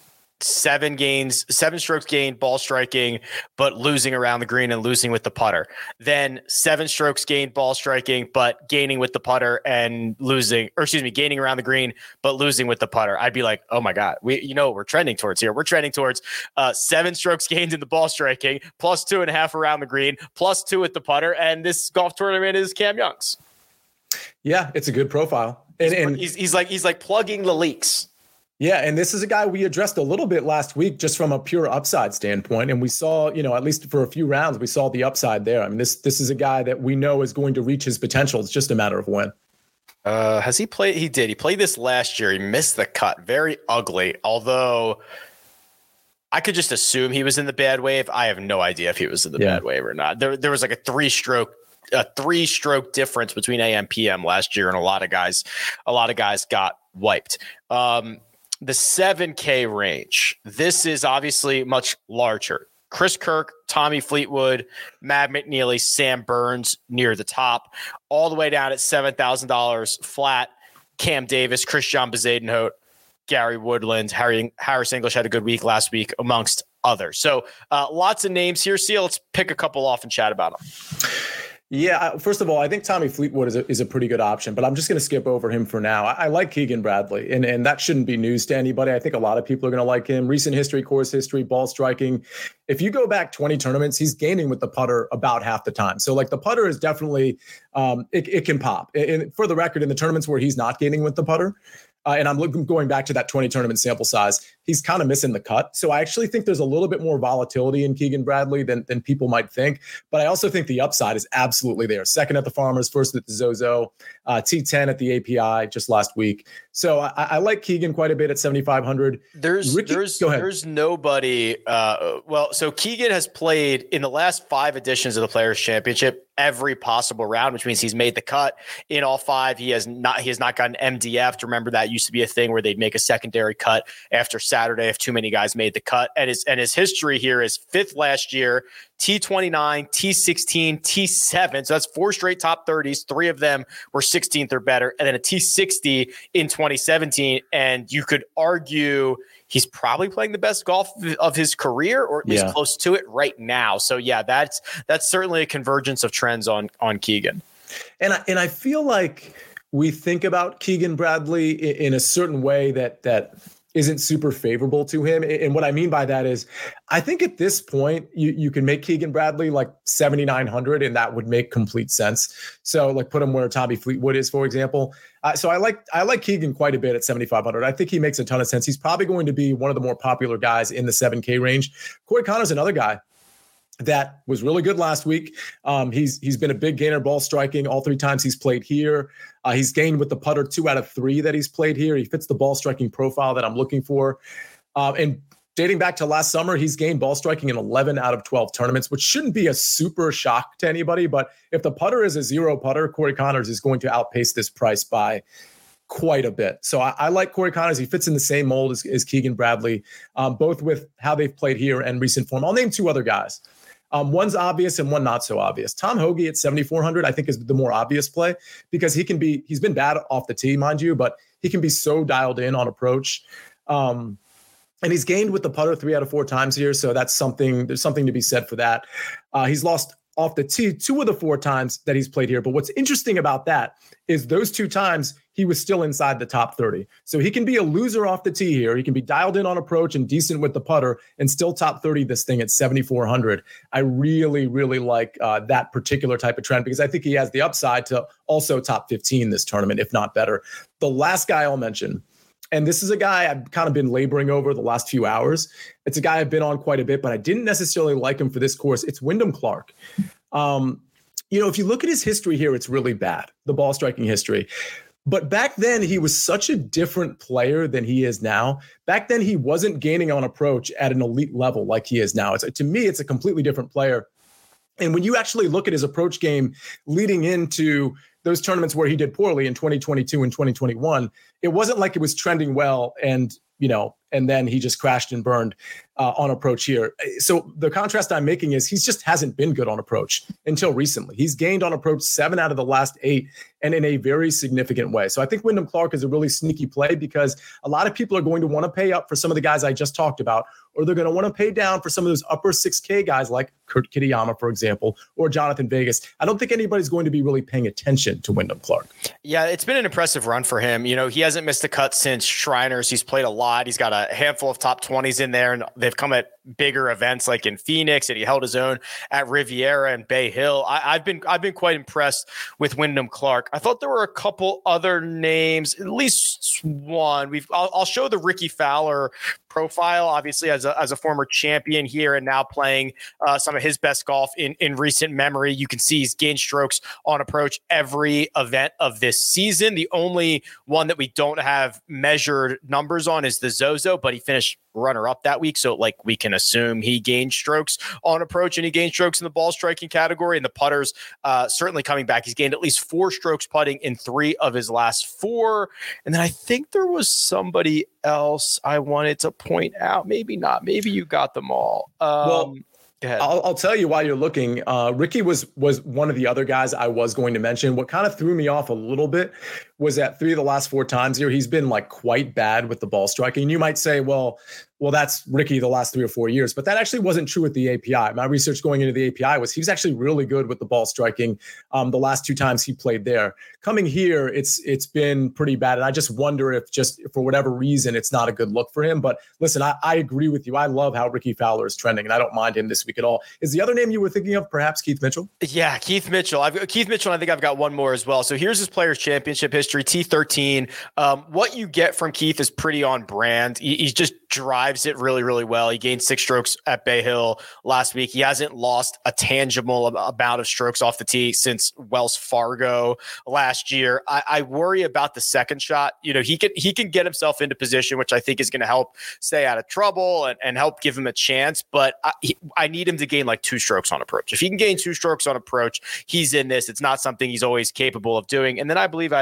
7 strokes gained ball striking, but losing around the green and losing with the putter, then 7 strokes gained ball striking, but gaining with the putter and gaining around the green, but losing with the putter, I'd be like, oh my God, what we're trending towards here. We're trending towards 7 strokes gained in the ball striking, plus 2.5 around the green, plus 2 with the putter. And this golf tournament is Cam Young's. Yeah, it's a good profile. And he's like plugging the leaks. Yeah, and this is a guy we addressed a little bit last week just from a pure upside standpoint. And we saw, at least for a few rounds, we saw the upside there. I mean, this is a guy that we know is going to reach his potential. It's just a matter of when. Has he played? He did. He played this last year. He missed the cut. Very ugly. Although I could just assume he was in the bad wave. I have no idea if he was in the bad wave or not. There was like a 3-stroke difference between AM and PM last year, and a lot of guys got wiped. The 7K range. This is obviously much larger. Chris Kirk, Tommy Fleetwood, Matt McNeely, Sam Burns near the top, all the way down at $7,000 flat. Cam Davis, Christian Bezuidenhout, Gary Woodland, Harris English had a good week last week, amongst others. So lots of names here. See, let's pick a couple off and chat about them. Yeah, first of all, I think Tommy Fleetwood is a pretty good option, but I'm just going to skip over him for now. I like Keegan Bradley, and that shouldn't be news to anybody. I think a lot of people are going to like him. Recent history, course history, ball striking. If you go back 20 tournaments, he's gaining with the putter about half the time. So, like, the putter is definitely, it can pop. And for the record, in the tournaments where he's not gaining with the putter, and I'm going back to that 20 tournament sample size, he's kind of missing the cut. So I actually think there's a little bit more volatility in Keegan Bradley than people might think. But I also think the upside is absolutely there. Second at the Farmers, first at the Zozo, T10 at the API just last week. So I like Keegan quite a bit at 7,500. There's nobody. So Keegan has played in the last 5 editions of the Players Championship every possible round, which means he's made the cut in all 5. He has not gotten MDF'd. Remember, that used to be a thing where they'd make a secondary cut after Saturday if too many guys made the cut. And his history here is 5th last year, T29, T16, T7. So that's 4 straight top 30s. 3 of them were 16th or better, and then a T60 in 2017. And you could argue he's probably playing the best golf of his career, or at least close to it right now. So yeah, that's certainly a convergence of trends on Keegan. And I feel like we think about Keegan Bradley in a certain way that isn't super favorable to him. And what I mean by that is, I think at this point, you can make Keegan Bradley like 7,900, and that would make complete sense. So like put him where Tommy Fleetwood is, for example. So I like Keegan quite a bit at 7,500. I think he makes a ton of sense. He's probably going to be one of the more popular guys in the 7K range. Corey Connors, another guy that was really good last week. He's been a big gainer ball striking all 3 times he's played here. He's gained with the putter 2 out of 3 that he's played here. He fits the ball striking profile that I'm looking for. And dating back to last summer, he's gained ball striking in 11 out of 12 tournaments, which shouldn't be a super shock to anybody. But if the putter is a 0 putter, Corey Connors is going to outpace this price by quite a bit. So I like Corey Connors. He fits in the same mold as Keegan Bradley, both with how they've played here and recent form. I'll name 2 other guys. One's obvious and one not so obvious. Tom Hoge at 7,400, I think, is the more obvious play because he's been bad off the tee, mind you, but he can be so dialed in on approach. And he's gained with the putter 3 out of 4 times here. So there's something to be said for that. He's lost off the tee 2 of the 4 times that he's played here. But what's interesting about that is those 2 times he was still inside the top 30. So he can be a loser off the tee here. He can be dialed in on approach and decent with the putter and still top 30 this thing at 7,400. I really, really like that particular type of trend because I think he has the upside to also top 15 this tournament, if not better. The last guy I'll mention, and this is a guy I've kind of been laboring over the last few hours. It's a guy I've been on quite a bit, but I didn't necessarily like him for this course. It's Wyndham Clark. If you look at his history here, it's really bad, the ball striking history. But back then, he was such a different player than he is now. Back then, he wasn't gaining on approach at an elite level like he is now. To me, it's a completely different player. And when you actually look at his approach game leading into those tournaments where he did poorly in 2022 and 2021, it wasn't like it was trending well and then he just crashed and burned on approach here. So the contrast I'm making is he just hasn't been good on approach until recently. He's gained on approach 7 out of the last 8 and in a very significant way. So I think Wyndham Clark is a really sneaky play because a lot of people are going to want to pay up for some of the guys I just talked about, or they're going to want to pay down for some of those upper 6K guys like Kurt Kitayama, for example, or Jonathan Vegas. I don't think anybody's going to be really paying attention to Wyndham Clark. Yeah, it's been an impressive run for him. He hasn't missed a cut since Shriners. He's played a lot. He's got a handful of top 20s in there, and they've come at bigger events like in Phoenix, and he held his own at Riviera and Bay Hill. I've been quite impressed with Wyndham Clark. I thought there were a couple other names, at least one. I'll show the Ricky Fowler profile, obviously as a former champion here and now playing some of his best golf in recent memory. You can see he's gained strokes on approach every event of this season. The only one that we don't have measured numbers on is the Zozo, but he finished runner-up that week, so we can assume he gained strokes on approach and he gained strokes in the ball striking category, and the putters certainly coming back. He's gained at least 4 strokes putting in 3 of his last 4, and then I think there was somebody else I wanted to point out. Maybe not. Maybe you got them all. Well, go ahead. I'll tell you why you're looking. Ricky was one of the other guys I was going to mention. What kind of threw me off a little bit was that 3 of the last 4 times here, he's been quite bad with the ball striking. You might say, well, well, that's Ricky the last 3 or 4 years. But that actually wasn't true with the API. My research going into the API was he was actually really good with the ball striking the last 2 times he played there. Coming here, it's been pretty bad. And I just wonder if just for whatever reason, it's not a good look for him. But listen, I agree with you. I love how Ricky Fowler is trending, and I don't mind him this week at all. Is the other name you were thinking of perhaps Keith Mitchell? Yeah, Keith Mitchell. Keith Mitchell, I think I've got one more as well. So here's his Players' Championship history, T13. What you get from Keith is pretty on brand. He just drives it really, really well. He gained 6 strokes at Bay Hill last week. He hasn't lost a tangible amount of strokes off the tee since Wells Fargo last year. I worry about the second shot. You know, he can get himself into position, which I think is going to help stay out of trouble and help give him a chance. But I need him to gain like 2 strokes on approach. If he can gain 2 strokes on approach, he's in this. It's not something he's always capable of doing. And then I believe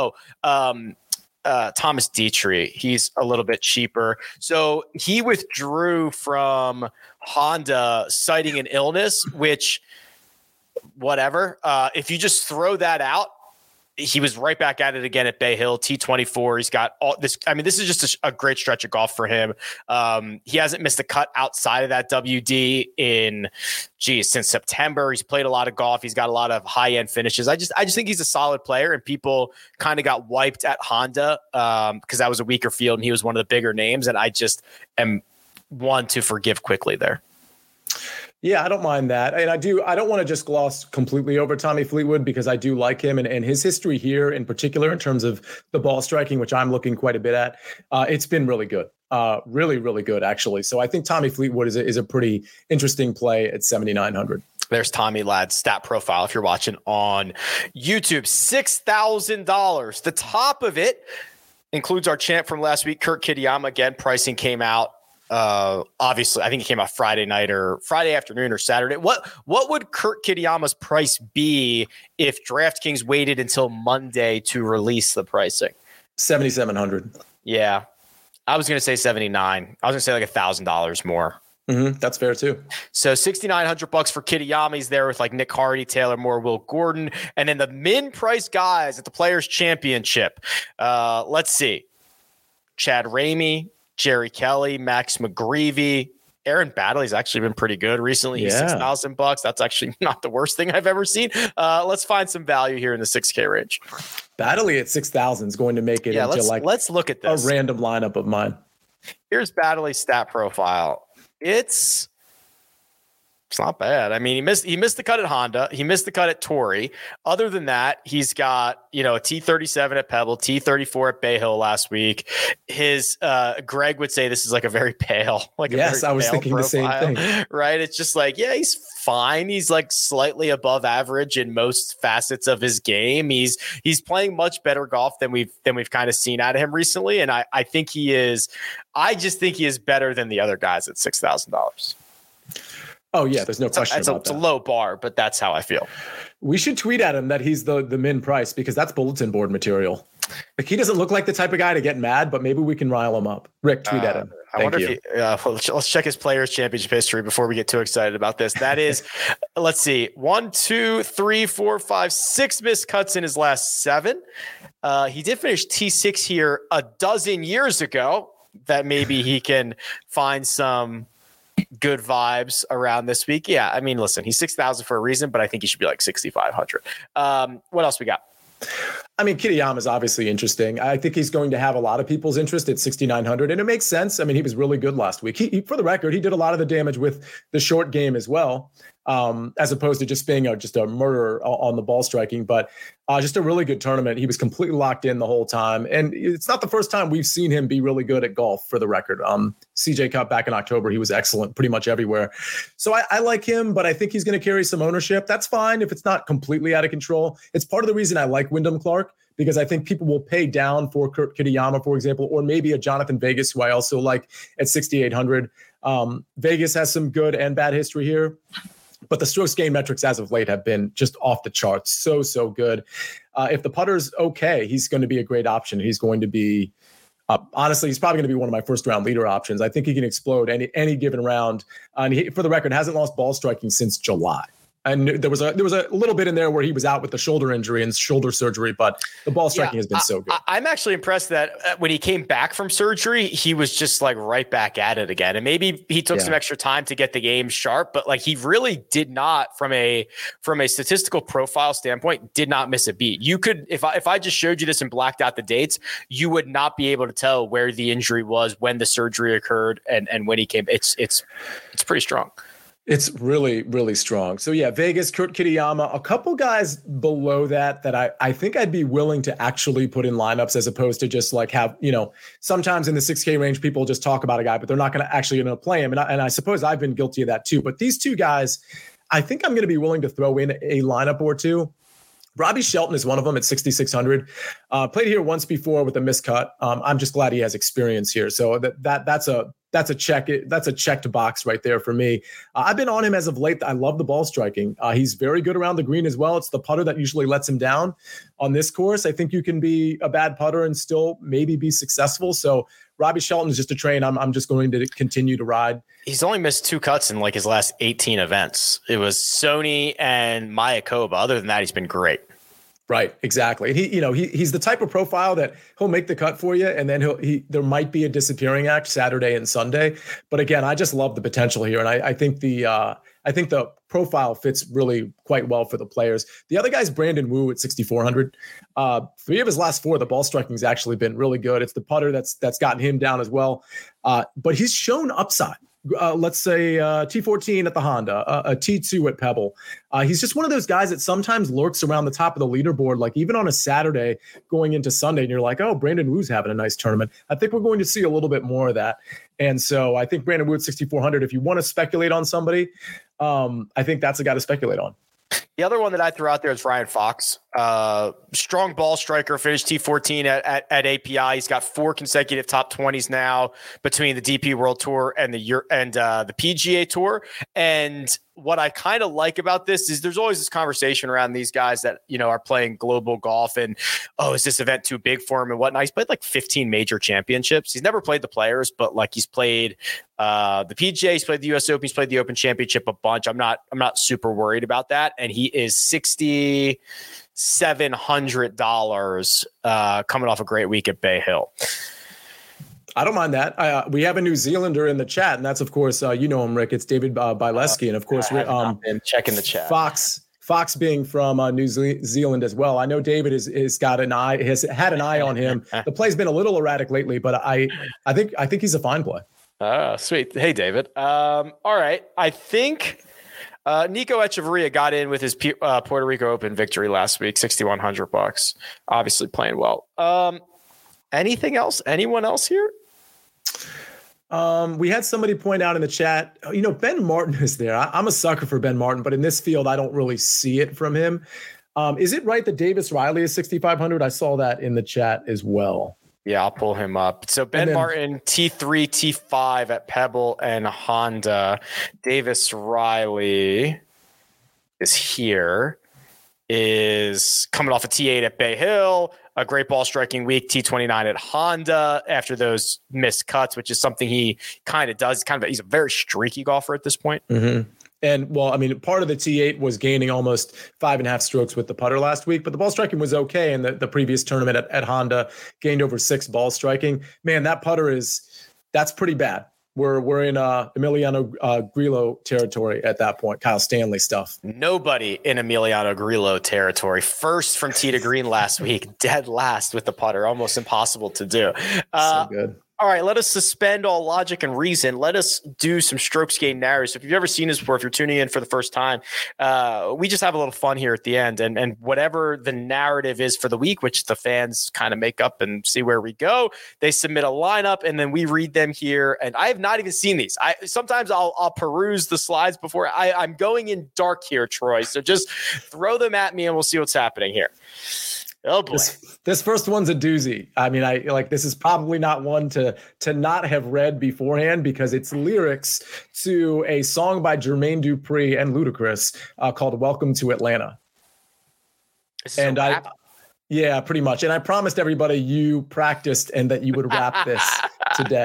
Thomas Dietrich, he's a little bit cheaper. So he withdrew from Honda citing an illness, which whatever. If you just throw that out, he was right back at it again at Bay Hill, T24. He's got all this. I mean, this is just a great stretch of golf for him. He hasn't missed a cut outside of that WD since September. He's played a lot of golf. He's got a lot of high-end finishes. I just think he's a solid player, and people kind of got wiped at Honda because that was a weaker field and he was one of the bigger names. And I just am one to forgive quickly there. Yeah, I don't mind that. And I don't want to just gloss completely over Tommy Fleetwood because I do like him and his history here in particular in terms of the ball striking, which I'm looking quite a bit at. It's been really good. Really, really good, actually. So I think Tommy Fleetwood is a pretty interesting play at 7,900. There's Tommy Ladd's stat profile if you're watching on YouTube. $6,000. The top of it includes our champ from last week, Kurt Kitayama. Again, pricing came out. Obviously, I think it came out Friday night or Friday afternoon or Saturday. What would Kurt Kitayama's price be if DraftKings waited until Monday to release the pricing? 7,700. Yeah, I was going to say 79. I was going to say like $1,000 more. Mm-hmm. That's fair too. So $6,900 for Kitayama. He's there with like Nick Hardy, Taylor Moore, Will Gordon, and then the min price guys at the Players Championship. Let's see, Chad Ramey, Jerry Kelly, Max McGreevy, Aaron Baddeley's actually been pretty good recently. He's $6,000. That's actually not the worst thing I've ever seen. Let's find some value here in the 6K range. Baddeley at 6,000 is going to make it into let's look at this. A random lineup of mine. Here's Baddeley's stat profile. It's not bad. I mean, he missed the cut at Honda. He missed the cut at Torrey. Other than that, he's got, a T37 at Pebble, T34 at Bay Hill last week. His Greg would say this is like a very pale, yes, I was thinking profile, the same thing. Right? It's just like, yeah, he's fine. He's like slightly above average in most facets of his game. He's playing much better golf than we've kind of seen out of him recently. And I think he is. I just think he is better than the other guys at $6,000. Oh, yeah, there's no question about that. It's a low bar, but that's how I feel. We should tweet at him that he's the min price because that's bulletin board material. Like, he doesn't look like the type of guy to get mad, but maybe we can rile him up. Rick, tweet at him. Let's check his Players Championship history before we get too excited about this. That is, let's see, 1, 2, 3, 4, 5, 6 missed cuts in his last 7. He did finish T6 here a dozen years ago. That maybe he can find some good vibes around this week. Yeah, I mean, listen, he's 6,000 for a reason, but I think he should be like 6,500. What else we got? I mean, Kitayama is obviously interesting. I think he's going to have a lot of people's interest at 6,900, and it makes sense. I mean, he was really good last week. He, for the record, he did a lot of the damage with the short game as well, as opposed to just being just a murderer on the ball striking. But just a really good tournament. He was completely locked in the whole time, and it's not the first time we've seen him be really good at golf. For the record, CJ Cup back in October, he was excellent pretty much everywhere. So I like him, but I think he's going to carry some ownership. That's fine if it's not completely out of control. It's part of the reason I like Wyndham Clark, because I think people will pay down for Kurt Kitayama, for example, or maybe a Jonathan Vegas, who I also like at 6,800. Vegas has some good and bad history here, but the strokes gain metrics as of late have been just off the charts. So good. If the putter's okay, he's going to be a great option. He's going to be, honestly, he's probably going to be one of my first round leader options. I think he can explode any given round. And he, for the record, hasn't lost ball striking since July. And there was a little bit in there where he was out with the shoulder injury and shoulder surgery, but the ball striking has been so good. I'm actually impressed that when he came back from surgery, he was just like right back at it again. And maybe he took some extra time to get the game sharp, but like he really did not, from a statistical profile standpoint, did not miss a beat. You could, if I just showed you this and blacked out the dates, you would not be able to tell where the injury was, when the surgery occurred, and when he came. It's pretty strong. It's really, really strong. So yeah, Vegas, Kurt Kitayama, a couple guys below that I think I'd be willing to actually put in lineups as opposed to just like have, sometimes in the 6K range, people just talk about a guy, but they're not going to actually play him. And I suppose I've been guilty of that too. But these two guys, I think I'm going to be willing to throw in a lineup or two. Robbie Shelton is one of them at 6,600. Played here once before with a miscut. I'm just glad he has experience here. So that's a check. That's a checked box right there for me. I've been on him as of late. I love the ball striking. He's very good around the green as well. It's the putter that usually lets him down on this course. I think you can be a bad putter and still maybe be successful. So Robbie Shelton is just a train I'm just going to continue to ride. He's only missed 2 cuts in like his last 18 events. It was Sony and Mayakoba. Other than that, he's been great. Right, exactly. And he's the type of profile that he'll make the cut for you, and then there might be a disappearing act Saturday and Sunday. But again, I just love the potential here, and I think the profile fits really quite well for the players. The other guy's Brandon Wu at 6,400. 3 of his last 4, the ball striking has actually been really good. It's the putter that's gotten him down as well. But he's shown upside. Let's say T14 at the Honda, a T2 at Pebble. He's just one of those guys that sometimes lurks around the top of the leaderboard, like even on a Saturday going into Sunday, and you're like, oh, Brandon Wu's having a nice tournament. I think we're going to see a little bit more of that. And so I think Brandon Wu at 6,400, if you want to speculate on somebody, I think that's a guy to speculate on. The other one that I threw out there is Ryan Fox. Strong ball striker, finished T14 at API. He's got 4 consecutive top 20s now between the DP World Tour and the PGA Tour. And what I kind of like about this is there's always this conversation around these guys that, are playing global golf and, oh, is this event too big for him and whatnot? He's played like 15 major championships. He's never played the Players, but like he's played the PGA, he's played the US Open, he's played the Open Championship a bunch. I'm not super worried about that. And he is $6,700 coming off a great week at Bay Hill. I don't mind that. We have a New Zealander in the chat, and that's, of course, him, Rick. It's David Bileski, and of course, been checking the chat. Fox being from New Zealand as well. I know David has had an eye on him. The play's been a little erratic lately, but I think he's a fine play. Sweet. Hey, David. All right. I think Nico Echeverria got in with his Puerto Rico Open victory last week, $6,100. Obviously playing well. Anything else? Anyone else here? We had somebody point out in the chat, Ben Martin is there. I'm a sucker for Ben Martin, but in this field, I don't really see it from him. Is it right that Davis Riley is 6,500? I saw that in the chat as well. Yeah, I'll pull him up. So Ben Martin, T3, T5 at Pebble and Honda. Davis Riley is here, is coming off a T8 at Bay Hill, a great ball striking week, T29 at Honda after those missed cuts, which is something he kind of does. He's a very streaky golfer at this point. Mm-hmm. And part of the T8 was gaining almost 5.5 strokes with the putter last week, but the ball striking was okay. And the previous tournament at Honda gained over 6 ball striking. Man, that putter that's pretty bad. We're in Emiliano Grillo territory at that point. Kyle Stanley stuff. Nobody in Emiliano Grillo territory. First from tee to green last week, dead last with the putter. Almost impossible to do. So good. All right, let us suspend all logic and reason. Let us do some strokes gained narratives. If you've ever seen this before, if you're tuning in for the first time, we just have a little fun here at the end. And whatever the narrative is for the week, which the fans kind of make up and see where we go, they submit a lineup, and then we read them here. And I have not even seen these. Sometimes I'll peruse the slides before. I'm going in dark here, Troy. So just throw them at me, and we'll see what's happening here. Oh boy. This first one's a doozy. I mean, this is probably not one to not have read beforehand because it's lyrics to a song by Jermaine Dupri and Ludacris called "Welcome to Atlanta." And yeah, pretty much. And I promised everybody you practiced and that you would rap this today.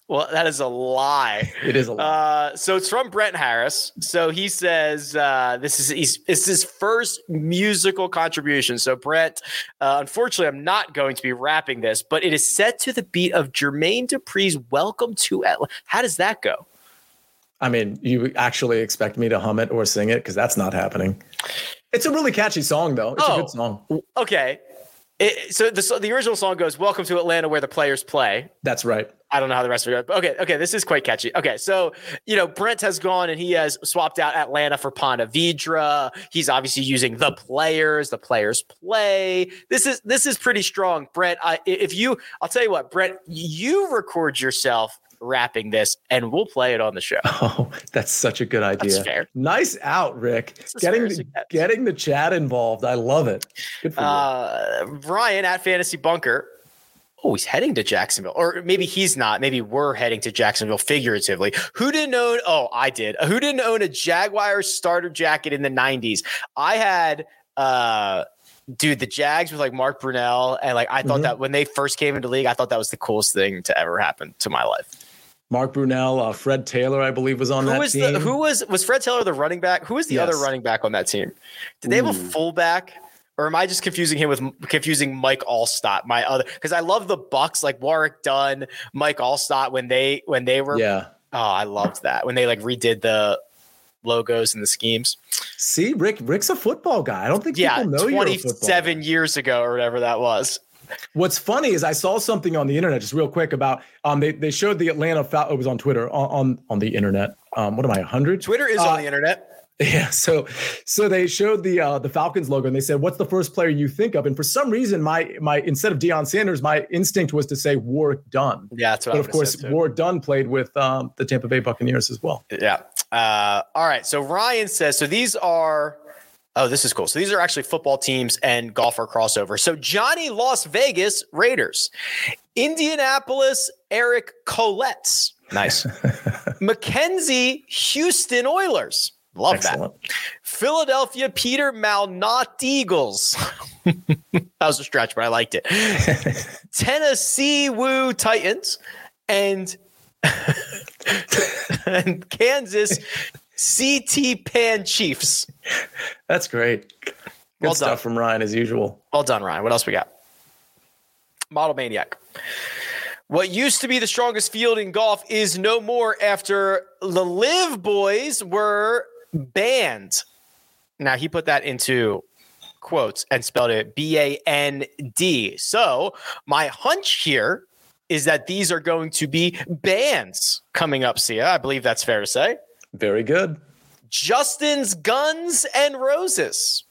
Well, that is a lie. It is a lie. So it's from Brent Harris. So he says this is his first musical contribution. So Brent, unfortunately, I'm not going to be rapping this, but it is set to the beat of Jermaine Dupri's "Welcome to Atlanta." How does that go? I mean, you actually expect me to hum it or sing it? Because that's not happening. It's a really catchy song, though. It's a good song. Okay. So the original song goes, "Welcome to Atlanta, where the players play." That's right. I don't know how the rest of it goes. Okay, this is quite catchy. Okay, so, Brent has gone and he has swapped out Atlanta for Ponte Vedra. He's obviously using the players play. This is pretty strong, Brent. I'll tell you what, Brent, you record yourself rapping this and we'll play it on the show. Oh, that's such a good idea. That's fair. Nice out, Rick. Getting the chat involved. I love it. Good for you. Ryan at Fantasy Bunker. Oh, he's heading to Jacksonville. Or maybe he's not. Maybe we're heading to Jacksonville figuratively. Who didn't own – oh, I did. Who didn't own a Jaguars starter jacket in the 90s? I had the Jags with like Mark Brunell. And like I thought that when they first came into the league, I thought that was the coolest thing to ever happen to my life. Mark Brunell, Fred Taylor, I believe, was on that team. Was Fred Taylor the running back? Who was the other running back on that team? Did they have a fullback? Or am I just confusing Mike Allstott? Because I love the Bucks, like Warwick Dunn, Mike Allstott when they were. Yeah. Oh, I loved that when they like redid the logos and the schemes. See, Rick's a football guy. I don't think people know you're a football 27 years ago or whatever that was. What's funny is I saw something on the internet just real quick about they showed the Atlanta Falcons. It was on Twitter on the internet. What am I 100? Twitter is on the internet. Yeah, so they showed the Falcons logo and they said, "What's the first player you think of?" And for some reason, my instead of Deion Sanders, my instinct was to say Warwick Dunn. Yeah, that's what. But of course, Warwick Dunn played with the Tampa Bay Buccaneers as well. Yeah. All right. So Ryan says, so these are. Oh, this is cool. So these are actually football teams and golfer crossover. So Johnny Las Vegas Raiders, Indianapolis Eric Colette's. Nice. Mackenzie Houston Oilers. Love Excellent. That. Philadelphia Peter Malnott Eagles. That was a stretch, but I liked it. Tennessee Woo Titans and Kansas CT Pan Chiefs. That's great. Good stuff from Ryan as usual. Well done, Ryan. What else we got? Model Maniac. What used to be the strongest field in golf is no more after the Live Boys were banned. Now, he put that into quotes and spelled it B-A-N-D. So my hunch here is that these are going to be bans coming up, Sia. I believe that's fair to say. Very good. Justin's Guns and Roses.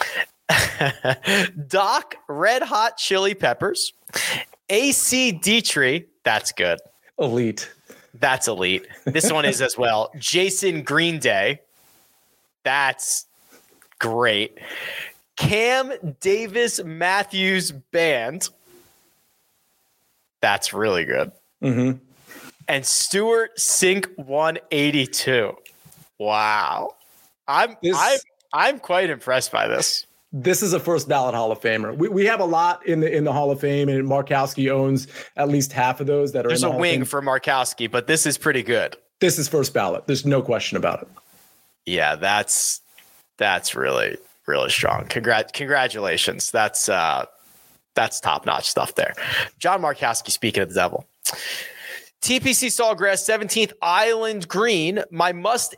Doc Red Hot Chili Peppers. AC Dietrich. That's good. Elite. That's elite. This one is as well. Jason Green Day. That's great. Cam Davis Matthews Band. That's really good. Mm-hmm. And Stuart Sink 182. Wow. I'm quite impressed by this. This is a first ballot Hall of Famer. We have a lot in the Hall of Fame, and Markowski owns at least half of those that are. There's in the a wing for Markowski, but this is pretty good. This is first ballot. There's no question about it. Yeah, that's really, really strong. Congratulations. That's top-notch stuff there. John Markowski, speaking of the devil. TPC Sawgrass, 17th Island Green. My must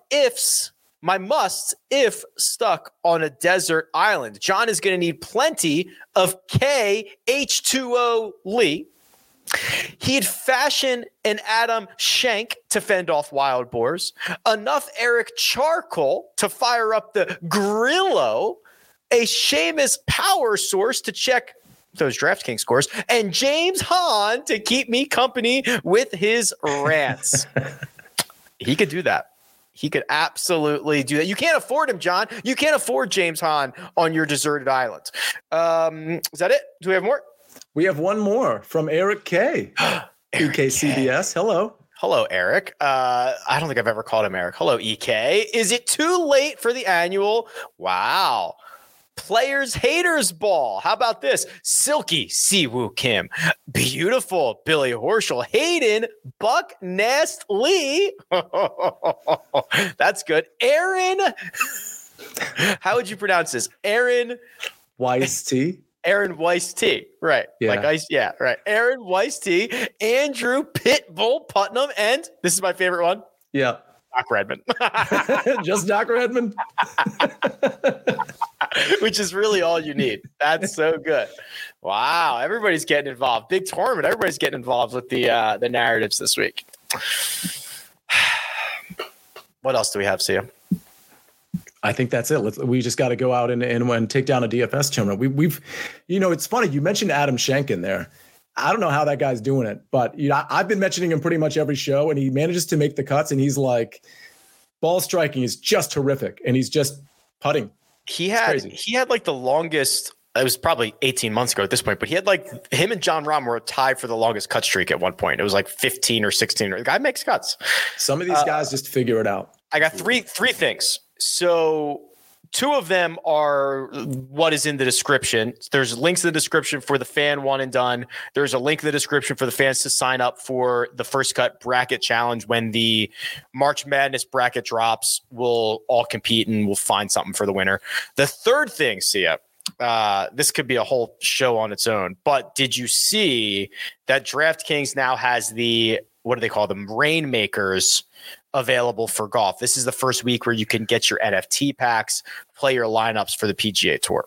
if stuck on a desert island. John is going to need plenty of K-H2O Lee. He'd fashion an Adam Schenk to fend off wild boars, enough Eric Charcoal to fire up the Grillo, a Seamus power source to check those DraftKings scores, and James Hahn to keep me company with his rants. He could do that. He could absolutely do that. You can't afford him, John. You can't afford James Hahn on your deserted island. Is that it? Do we have more? We have one more from Eric K. EKCBS. Hello. Hello, Eric. I don't think I've ever called him Eric. Hello, EK. Is it too late for the annual? Wow. Players haters ball. How about this? Silky Siwoo Kim, beautiful Billy Horschel, Hayden Buck Nest Lee. That's good. Aaron, how would you pronounce this? Aaron Weiss T. Aaron Weiss T. Right. Yeah. Like ice. Yeah. Right. Aaron Weiss T. Andrew Pitbull Putnam. And this is my favorite one. Yeah. Doc Redman. Just Doc Redman. Which is really all you need. That's so good. Wow. Everybody's getting involved. Big tournament. Everybody's getting involved with the narratives this week. What else do we have, Sia? I think that's it. We just got to go out and take down a DFS tournament. We've, it's funny. You mentioned Adam Schenk in there. I don't know how that guy's doing it, but I've been mentioning him pretty much every show, and he manages to make the cuts. And he's like, ball striking is just terrific, and he's just putting. He had like the longest. It was probably 18 months ago at this point, but he had like him and John Rahm were tied for the longest cut streak at one point. It was like 15 or 16. The guy makes cuts. Some of these guys just figure it out. I got three things. So 2 of them are what is in the description. There's links in the description for the fan one and done. There's a link in the description for the fans to sign up for the First Cut bracket challenge. When the March Madness bracket drops, we'll all compete and we'll find something for the winner. The third thing, Sia, this could be a whole show on its own, but did you see that DraftKings now has the, what do they call them? Rainmakers available for golf. This is the first week where you can get your NFT packs, play your lineups for the PGA Tour.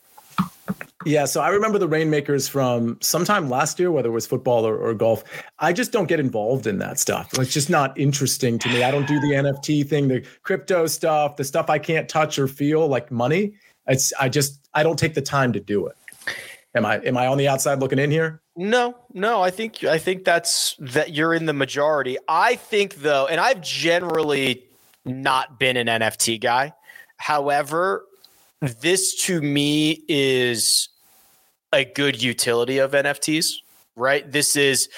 Yeah, so I remember the Rainmakers from sometime last year, whether it was football or golf. I just don't get involved in that stuff. It's just not interesting to me. I don't do the NFT thing, the crypto stuff, the stuff I can't touch or feel, like money. I don't take the time to do it. Am I on the outside looking in here? No. I think that you're in the majority. I think though, and I've generally not been an NFT guy. However, this to me is a good utility of NFTs, right? This is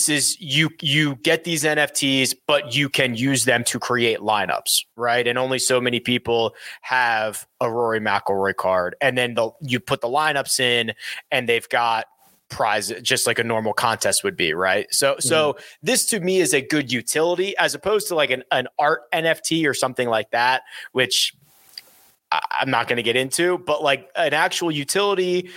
you get these NFTs, but you can use them to create lineups, right? And only so many people have a Rory McIlroy card, and then you put the lineups in, and they've got prize just like a normal contest would be, right? So this to me is a good utility as opposed to like an art NFT or something like that, which I'm not going to get into, but like an actual utility.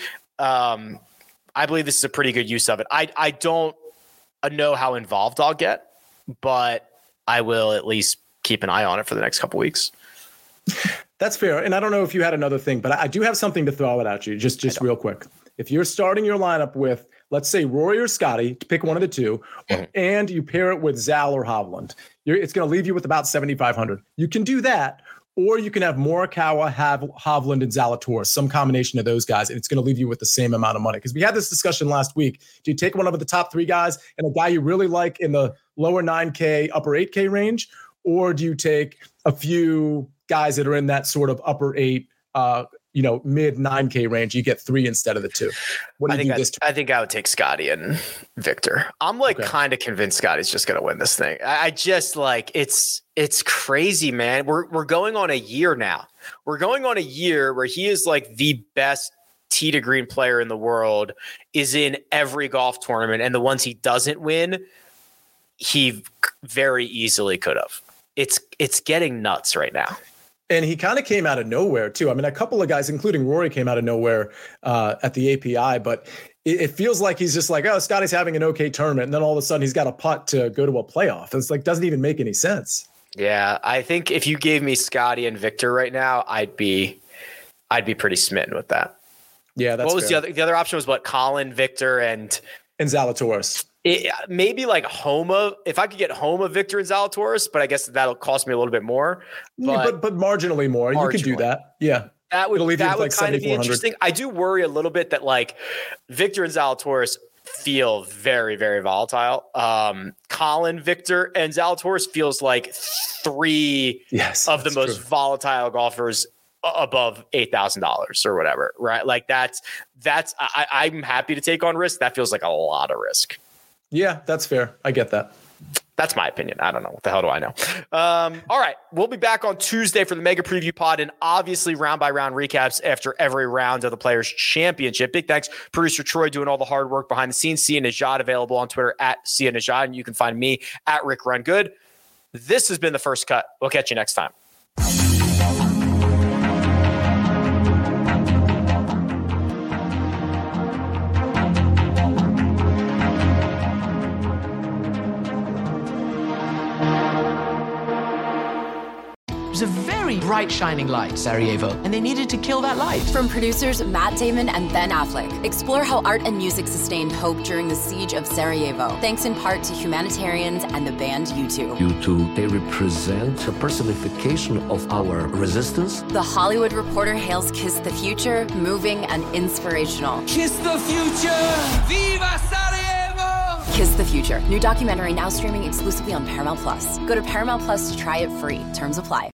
I believe this is a pretty good use of it. I don't know how involved I'll get, but I will at least keep an eye on it for the next couple weeks. That's fair. And I don't know if you had another thing, but I do have something to throw it at you just real quick. If you're starting your lineup with, let's say, Rory or Scotty, to pick one of the two, and you pair it with Zal or Hovland, it's going to leave you with about 7,500. You can do that, or you can have Morikawa, have Hovland, and Zalatoris, some combination of those guys, and it's going to leave you with the same amount of money. Because we had this discussion last week. Do you take one of the top 3 guys and a guy you really like in the lower 9K, upper 8K range, or do you take a few guys that are in that sort of upper 8, mid 9K range? You get 3 instead of the 2. What do you do I think I would take Scotty and Victor. I'm kind of convinced Scotty's just going to win this thing. I just it's crazy, man. We're going on a year now. We're going on a year where he is like the best tee to green player in the world, is in every golf tournament, and the ones he doesn't win, he very easily could have. It's getting nuts right now. And he kind of came out of nowhere, too. I mean, a couple of guys, including Rory, came out of nowhere at the API, but it feels like he's just like, oh, Scotty's having an okay tournament, and then all of a sudden he's got a putt to go to a playoff. It's like, doesn't even make any sense. Yeah, I think if you gave me Scotty and Victor right now, I'd be pretty smitten with that. Yeah, that's what was fair. The other option was what? Colin, Victor, and Zalatoris. Maybe like Homa, if I could get Homa, Victor, and Zalatoris, but I guess that'll cost me a little bit more. But marginally more. You could do that. Yeah. That would kind of be interesting. I do worry a little bit that like Victor and Zalatoris feel very, very volatile. Colin, Victor, and Zalatoris feels like 3 of the most volatile golfers above $8,000 or whatever, right? Like I'm happy to take on risk. That feels like a lot of risk. Yeah, that's fair. I get that. That's my opinion. I don't know. What the hell do I know? All right. We'll be back on Tuesday for the Mega Preview Pod and obviously round-by-round recaps after every round of the Players' Championship. Big thanks, producer Troy, doing all the hard work behind the scenes. Sia Nejad, available on Twitter at Sia Nejad, and you can find me at Rick Run Good. This has been The First Cut. We'll catch you next time. A very bright shining light, Sarajevo, and they needed to kill that light. From producers Matt Damon and Ben Affleck, explore how art and music sustained hope during the siege of Sarajevo, thanks in part to humanitarians and the band U2. U2, they represent a personification of our resistance. The Hollywood Reporter hails Kiss the Future, moving and inspirational. Kiss the future! Viva Sarajevo! Kiss the Future, new documentary now streaming exclusively on Paramount Plus. Go to Paramount Plus to try it free. Terms apply.